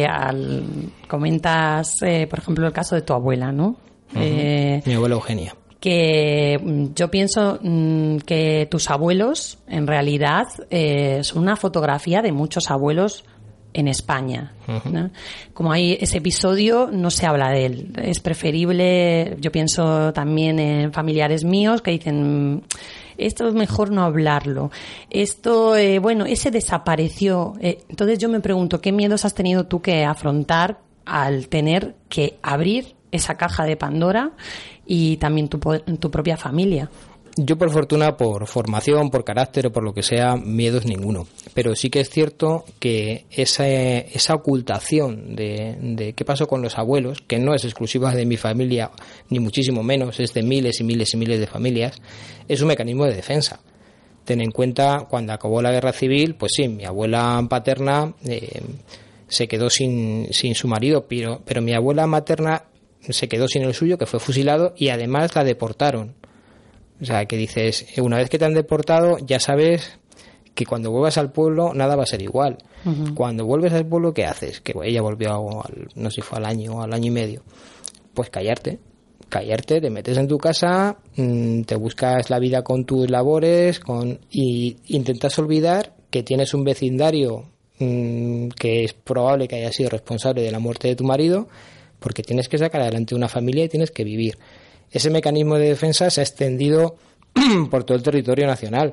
comentas, por ejemplo, el caso de tu abuela, ¿no? Mi abuela Eugenia. que yo pienso que tus abuelos en realidad son una fotografía de muchos abuelos en España, ¿no? Como hay ese episodio, no se habla de él. Es preferible, yo pienso también en familiares míos que dicen, esto es mejor no hablarlo. Esto, bueno, ese desapareció. Entonces yo me pregunto, ¿qué miedos has tenido tú que afrontar al tener que abrir esa caja de Pandora y también tu propia familia? Yo, por fortuna, por formación, por carácter o por lo que sea, miedos ninguno. Pero sí que es cierto que esa ocultación de qué pasó con los abuelos, que no es exclusiva de mi familia, ni muchísimo menos, es de miles y miles y miles de familias, es un mecanismo de defensa. Ten en cuenta, cuando acabó la guerra civil, pues sí, mi abuela paterna se quedó sin su marido, pero mi abuela materna se quedó sin el suyo, que fue fusilado, y además la deportaron. O sea, que dices, una vez que te han deportado, ya sabes que cuando vuelvas al pueblo nada va a ser igual. Uh-huh. Cuando vuelves al pueblo, ¿qué haces? Que ella volvió, no sé si fue al año y medio. Pues callarte, te metes en tu casa, te buscas la vida con tus labores, y intentas olvidar que tienes un vecindario que es probable que haya sido responsable de la muerte de tu marido, porque tienes que sacar adelante una familia y tienes que vivir. Ese mecanismo de defensa se ha extendido por todo el territorio nacional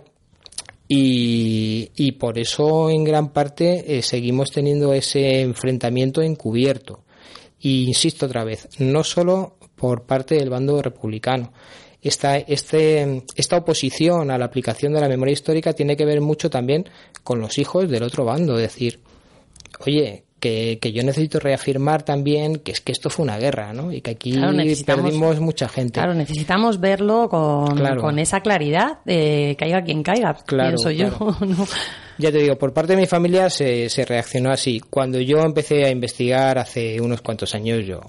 y por eso en gran parte seguimos teniendo ese enfrentamiento encubierto. Y insisto otra vez, no solo por parte del bando republicano. Esta oposición a la aplicación de la memoria histórica tiene que ver mucho también con los hijos del otro bando, es decir, oye, que yo necesito reafirmar también que es que esto fue una guerra, ¿no? Y que aquí perdimos mucha gente. Claro, necesitamos verlo con esa claridad, caiga quien caiga, pienso yo. ¿No? Ya te digo, por parte de mi familia se reaccionó así. Cuando yo empecé a investigar hace unos cuantos años, yo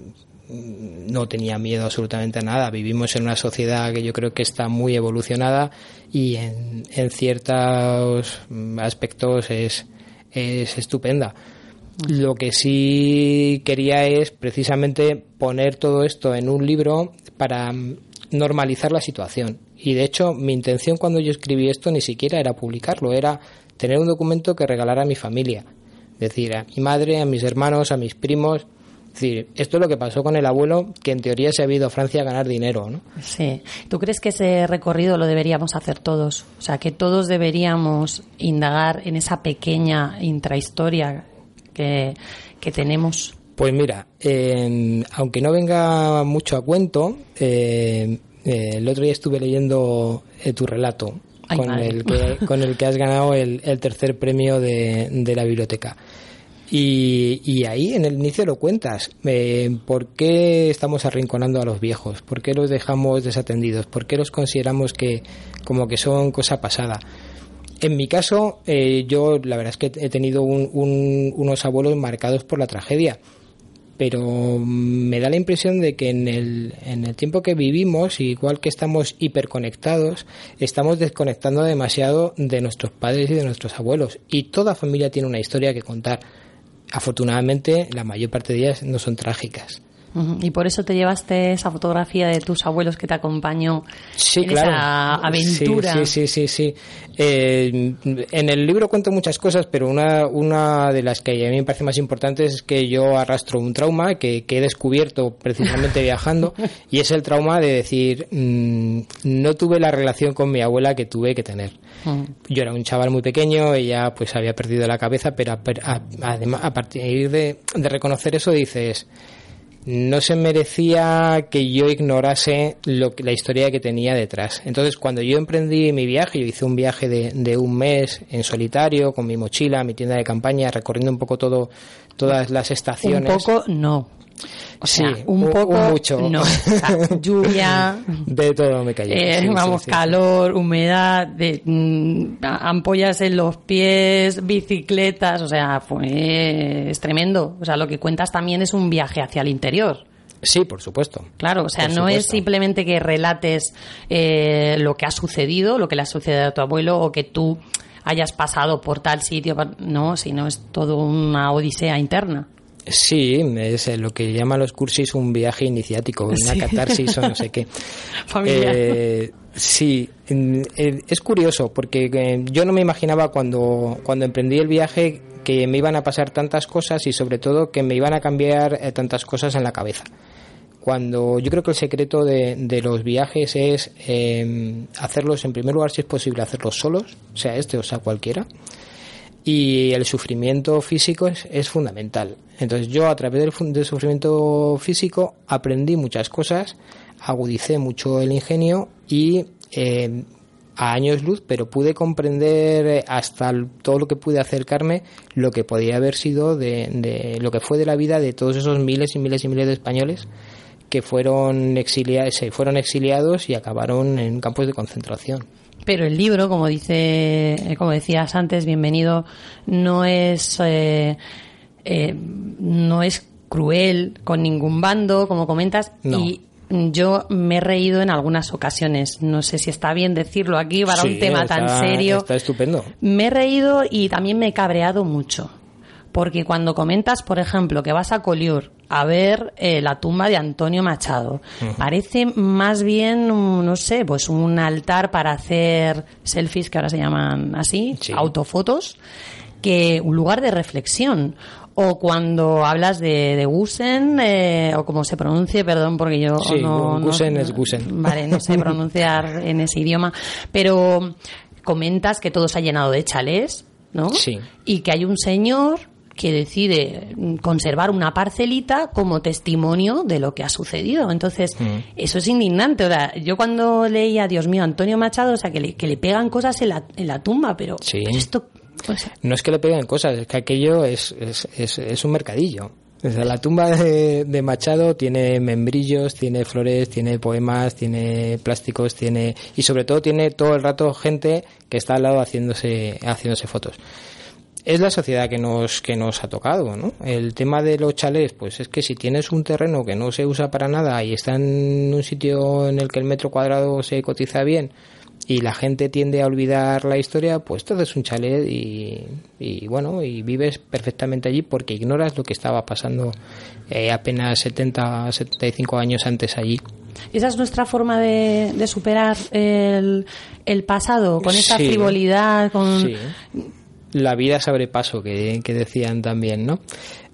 no tenía miedo absolutamente a nada. Vivimos en una sociedad que yo creo que está muy evolucionada y en ciertos aspectos es estupenda. Lo que sí quería es precisamente poner todo esto en un libro para normalizar la situación. Y de hecho, mi intención cuando yo escribí esto ni siquiera era publicarlo, era tener un documento que regalara a mi familia. Es decir, a mi madre, a mis hermanos, a mis primos. Es decir, esto es lo que pasó con el abuelo, que en teoría se había ido a Francia a ganar dinero, ¿no? Sí. ¿Tú crees que ese recorrido lo deberíamos hacer todos? O sea, que todos deberíamos indagar en esa pequeña intrahistoria que tenemos. Pues mira, aunque no venga mucho a cuento, el otro día estuve leyendo tu relato con el que has ganado el tercer premio de la biblioteca. Y ahí en el inicio lo cuentas. ¿Por qué estamos arrinconando a los viejos? ¿Por qué los dejamos desatendidos? ¿Por qué los consideramos que como que son cosa pasada? En mi caso, yo la verdad es que he tenido unos abuelos marcados por la tragedia, pero me da la impresión de que en el tiempo que vivimos, igual que estamos hiperconectados, estamos desconectando demasiado de nuestros padres y de nuestros abuelos. Y toda familia tiene una historia que contar. Afortunadamente, la mayor parte de ellas no son trágicas. Y por eso te llevaste esa fotografía de tus abuelos que te acompañó en esa aventura. Sí. En el libro cuento muchas cosas, pero una de las que a mí me parece más importantes es que yo arrastro un trauma que he descubierto precisamente viajando, y es el trauma de decir, no tuve la relación con mi abuela que tuve que tener. Yo era un chaval muy pequeño, ella pues había perdido la cabeza, pero además a partir de reconocer eso dices, no se merecía que yo ignorase la historia que tenía detrás. Entonces, cuando yo emprendí mi viaje, yo hice un viaje de un mes en solitario, con mi mochila, mi tienda de campaña, recorriendo un poco todas las estaciones. Un poco no. O sea, sí, un poco mucho. No. O sea, lluvia. De todo me cayó. Sí. Calor, humedad, ampollas en los pies, bicicletas. O sea, es tremendo. O sea, lo que cuentas también es un viaje hacia el interior. Sí, por supuesto. Claro, o sea, no es simplemente que relates lo que ha sucedido, lo que le ha sucedido a tu abuelo, o que tú hayas pasado por tal sitio. No, sino es todo una odisea interna. Sí, es lo que llaman los cursis un viaje iniciático, una catarsis o no sé qué. Familiar. Sí, es curioso porque yo no me imaginaba cuando emprendí el viaje que me iban a pasar tantas cosas y sobre todo que me iban a cambiar tantas cosas en la cabeza. Cuando yo creo que el secreto de los viajes es hacerlos, en primer lugar, si es posible, hacerlos solos, sea este o sea cualquiera. Y el sufrimiento físico es fundamental. Entonces yo a través del sufrimiento físico aprendí muchas cosas, agudicé mucho el ingenio y a años luz, pero pude comprender hasta todo lo que pude acercarme lo que podía haber sido de lo que fue de la vida de todos esos miles y miles y miles de españoles que fueron exiliados y acabaron en campos de concentración. Pero el libro, como decías antes, bienvenido, no es cruel con ningún bando, como comentas, no. Y yo me he reído en algunas ocasiones. No sé si está bien decirlo aquí para un tema tan serio. Está estupendo. Me he reído y también me he cabreado mucho. Porque cuando comentas, por ejemplo, que vas a Collioure a ver la tumba de Antonio Machado, parece más bien, no sé, pues un altar para hacer selfies, que ahora se llaman así, sí, autofotos, que un lugar de reflexión. O cuando hablas de Gusen, o como se pronuncie, perdón, porque yo sí, Gusen es Gusen. Vale, no sé pronunciar en ese idioma, pero comentas que todo se ha llenado de chalés, ¿no? Sí. Y que hay un señor que decide conservar una parcelita como testimonio de lo que ha sucedido. Entonces, eso es indignante. O sea, yo cuando leía, Dios mío, Antonio Machado, o sea, que le pegan cosas en la tumba, pero, sí, pero esto... O sea, no es que le peguen cosas, es que aquello es un mercadillo. Desde la tumba de Machado tiene membrillos, tiene flores, tiene poemas, tiene plásticos, y sobre todo tiene todo el rato gente que está al lado haciéndose fotos. Es la sociedad que nos ha tocado, ¿no? El tema de los chalés, pues es que si tienes un terreno que no se usa para nada y está en un sitio en el que el metro cuadrado se cotiza bien y la gente tiende a olvidar la historia, pues te haces un chalet y bueno, y vives perfectamente allí porque ignoras lo que estaba pasando apenas 75 años antes allí. Esa es nuestra forma de superar el pasado, con esa sí, frivolidad, con... Sí. La vida sobre paso, que decían también, ¿no?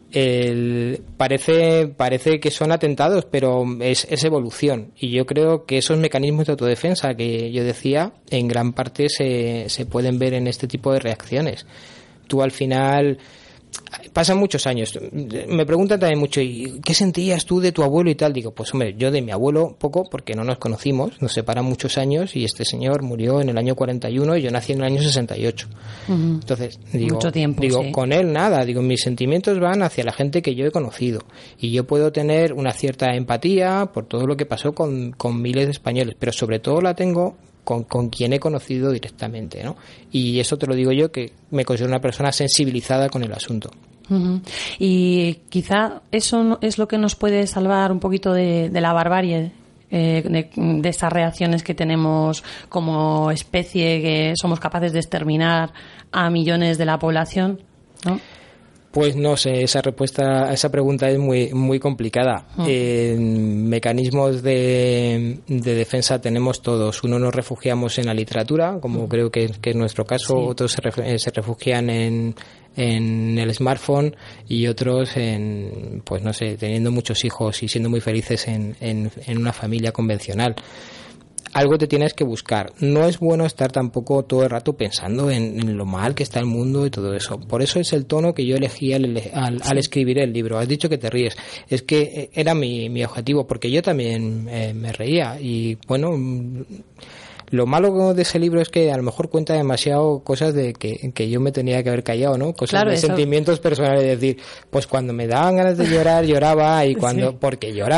Parece que son atentados, pero es evolución. Y yo creo que esos mecanismos de autodefensa que yo decía, en gran parte se pueden ver en este tipo de reacciones. Tú al final... Pasan muchos años. Me preguntan también mucho, ¿y qué sentías tú de tu abuelo y tal? Digo, pues hombre, yo de mi abuelo poco, porque no nos conocimos, nos separan muchos años y este señor murió en el año 41 y yo nací en el año 68. Entonces, mucho tiempo, sí. Con él nada, mis sentimientos van hacia la gente que yo he conocido y yo puedo tener una cierta empatía por todo lo que pasó con miles de españoles, pero sobre todo la tengo con quien he conocido directamente, ¿no? Y eso te lo digo yo, que me considero una persona sensibilizada con el asunto. Y quizá eso es lo que nos puede salvar un poquito de la barbarie, de estas reacciones que tenemos como especie, que somos capaces de exterminar a millones de la población, ¿no? Pues no sé, esa pregunta es muy muy complicada. Mecanismos de defensa tenemos todos. Uno nos refugiamos en la literatura, como creo que es nuestro caso. Sí. Otros se refugian en el smartphone y otros pues no sé, teniendo muchos hijos y siendo muy felices en una familia convencional. Algo te tienes que buscar. No es bueno estar tampoco todo el rato pensando en lo mal que está el mundo y todo eso. Por eso es el tono que yo elegí al escribir el libro. Has dicho que te ríes. Es que era mi objetivo, porque yo también me reía. Y bueno, lo malo de ese libro es que a lo mejor cuenta demasiado cosas de que yo me tenía que haber callado, ¿no? Cosas claro, de eso. Sentimientos personales. Es decir, pues cuando me daban ganas de llorar, lloraba, y cuando, sí, porque he llorado.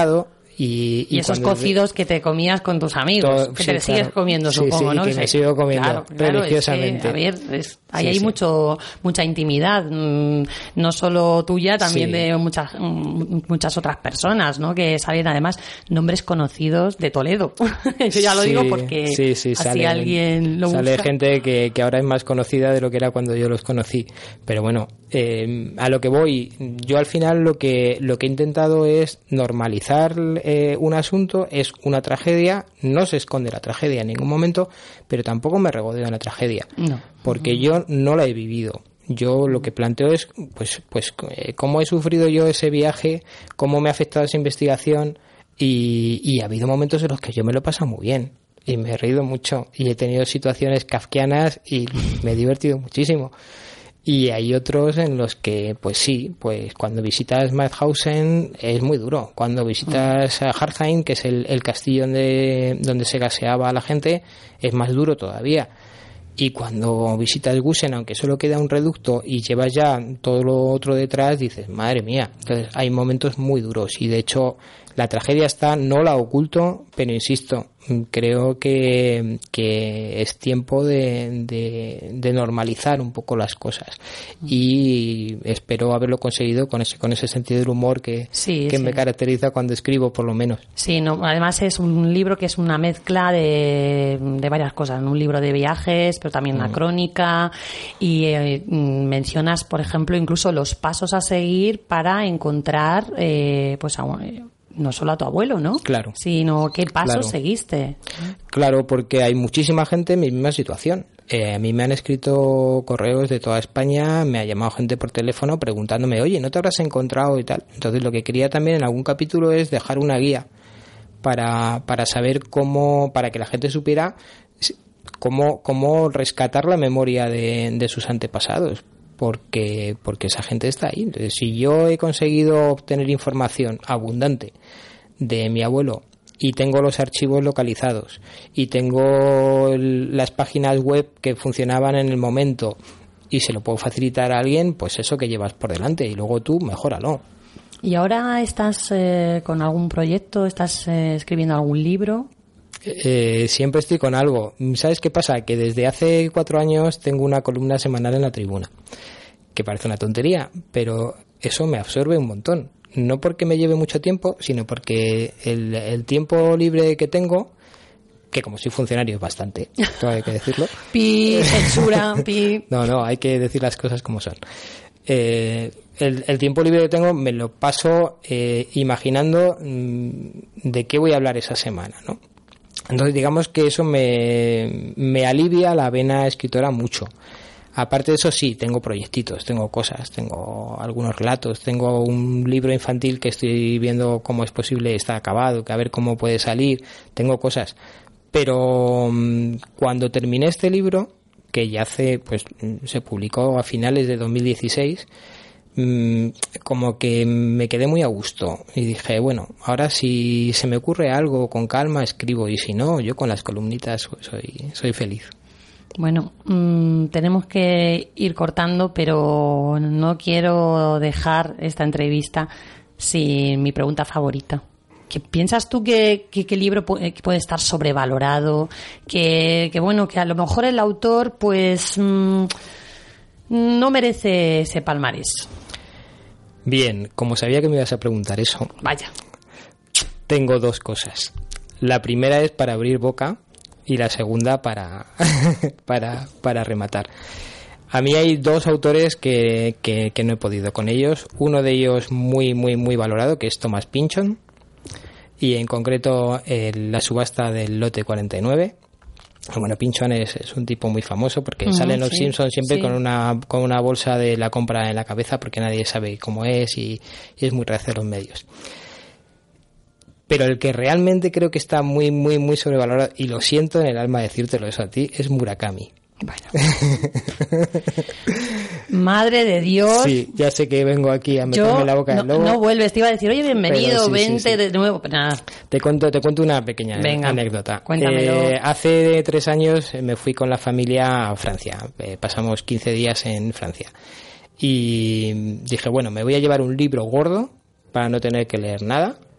Y esos cuando- cocidos que te comías con tus amigos, que sí, te sigues claro. comiendo, Sí, supongo, sí, ¿no? que me sigo comiendo religiosamente. Es que, a ver, ahí Sí, hay sí. mucha intimidad, no solo tuya, también Sí. de muchas otras personas, ¿no? Que salen además nombres conocidos de Toledo. Yo ya lo digo porque así alguien lo sale busca. gente que ahora es más conocida de lo que era cuando yo los conocí. Pero bueno, a lo que voy, yo al final lo que he intentado es normalizar un asunto, es una tragedia, no se esconde la tragedia en ningún momento, pero tampoco me regodeo en la tragedia, No. porque yo no la he vivido. Yo lo que planteo es cómo he sufrido yo ese viaje, cómo me ha afectado esa investigación, y ha habido momentos en los que yo me lo he pasado muy bien y me he reído mucho y he tenido situaciones kafkianas y me he divertido muchísimo. Y hay otros en los que, pues sí, pues cuando visitas Mauthausen es muy duro. Cuando visitas a Hartheim, que es el castillo donde se gaseaba a la gente, es más duro todavía. Y cuando visitas Gusen, aunque solo queda un reducto y llevas ya todo lo otro detrás, dices, madre mía. Entonces hay momentos muy duros y de hecho la tragedia está, no la oculto, pero insisto, creo que es tiempo de normalizar un poco las cosas y espero haberlo conseguido con ese sentido del humor que me caracteriza cuando escribo, por lo menos. Sí, no, además es un libro que es una mezcla de varias cosas, ¿no? Un libro de viajes, pero también una crónica y mencionas, por ejemplo, incluso los pasos a seguir para encontrar no solo a tu abuelo, ¿no? Claro. Sino qué pasos Claro. seguiste. Claro, porque hay muchísima gente en mi misma situación. A mí me han escrito correos de toda España, me ha llamado gente por teléfono preguntándome, oye, ¿no te habrás encontrado y tal? Entonces lo que quería también en algún capítulo es dejar una guía para saber cómo, para que la gente supiera cómo rescatar la memoria de sus antepasados. Porque esa gente está ahí. Entonces, si yo he conseguido obtener información abundante de mi abuelo y tengo los archivos localizados y tengo las páginas web que funcionaban en el momento y se lo puedo facilitar a alguien, pues eso que llevas por delante y luego tú mejóralo. ¿Y ahora estás con algún proyecto? ¿Estás escribiendo algún libro? Siempre estoy con algo. ¿Sabes qué pasa? Que desde hace 4 años tengo una columna semanal en La Tribuna, que parece una tontería, pero eso me absorbe un montón. No porque me lleve mucho tiempo, sino porque el tiempo libre que tengo, que como soy funcionario es bastante, todo hay que decirlo. Pi, censura, pi. No, hay que decir las cosas como son. El tiempo libre que tengo me lo paso imaginando de qué voy a hablar esa semana, ¿no? Entonces digamos que eso me alivia la vena escritora mucho. Aparte de eso sí, tengo proyectitos, tengo cosas, tengo algunos relatos, tengo un libro infantil que estoy viendo cómo es posible, está acabado, que a ver cómo puede salir, tengo cosas. Pero cuando terminé este libro, que ya se publicó a finales de 2016, como que me quedé muy a gusto y dije, bueno, ahora si se me ocurre algo con calma escribo y si no, yo con las columnitas soy feliz. Bueno, tenemos que ir cortando, pero no quiero dejar esta entrevista sin mi pregunta favorita. ¿Qué piensas tú que libro puede estar sobrevalorado? Que a lo mejor el autor pues no merece ese palmarés. Bien, como sabía que me ibas a preguntar eso, vaya, tengo 2 cosas. La primera es para abrir boca y la segunda para rematar. A mí hay 2 autores que no he podido con ellos. Uno de ellos muy, muy, muy valorado, que es Thomas Pynchon, y en concreto la subasta del lote 49. Bueno, Pynchon es un tipo muy famoso porque sale en Los Simpsons siempre con una bolsa de la compra en la cabeza porque nadie sabe cómo es y es muy reacio a los medios. Pero el que realmente creo que está muy, muy, muy sobrevalorado, y lo siento en el alma decírtelo eso a ti, es Murakami. Bueno. Madre de Dios. Sí, ya sé que vengo aquí a meterme la boca del lobo. No vuelves, te iba a decir, oye, bienvenido, sí, vente de nuevo. Pero nada. Te cuento una pequeña anécdota. Cuéntamelo. Hace 3 años me fui con la familia a Francia. Pasamos 15 días en Francia. Y dije, bueno, me voy a llevar un libro gordo para no tener que leer nada.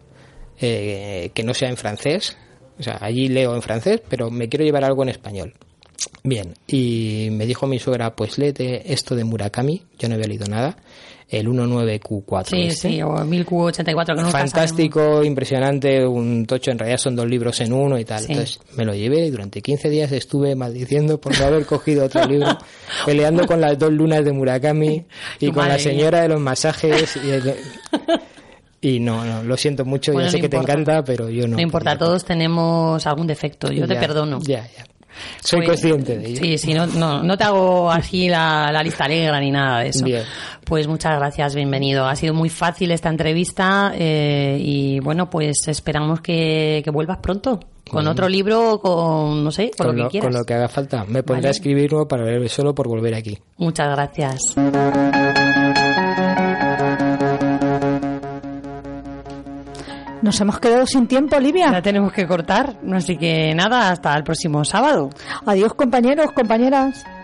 que no sea en francés. O sea, allí leo en francés, pero me quiero llevar algo en español. Bien, y me dijo mi suegra, pues léete esto de Murakami, yo no había leído nada, el 19Q4. Sí, sí, o 1000Q84, que nunca fantástico, sabemos. Impresionante, un tocho, en realidad son 2 libros en uno y tal. Sí. Entonces me lo llevé y durante 15 días estuve maldiciendo por no haber cogido otro libro, peleando con las 2 lunas de Murakami y con la señora de los masajes y no, lo siento mucho, Bueno, ya sé no que importa. te encanta, pero yo no. No importa, todos tenemos algún defecto, yo te Ya, perdono. Ya. Soy Pues, consciente de ello. Sí, no te hago así la lista negra ni nada de eso. Bien. Pues muchas gracias, bienvenido. Ha sido muy fácil esta entrevista y bueno, pues esperamos que vuelvas pronto con otro libro, con no sé, con lo que quieras. Con lo que haga falta. Me pondré a escribirlo para leer solo por volver aquí. Muchas gracias. Nos hemos quedado sin tiempo, Olivia. Ya tenemos que cortar, así que nada, hasta el próximo sábado. Adiós, compañeros, compañeras.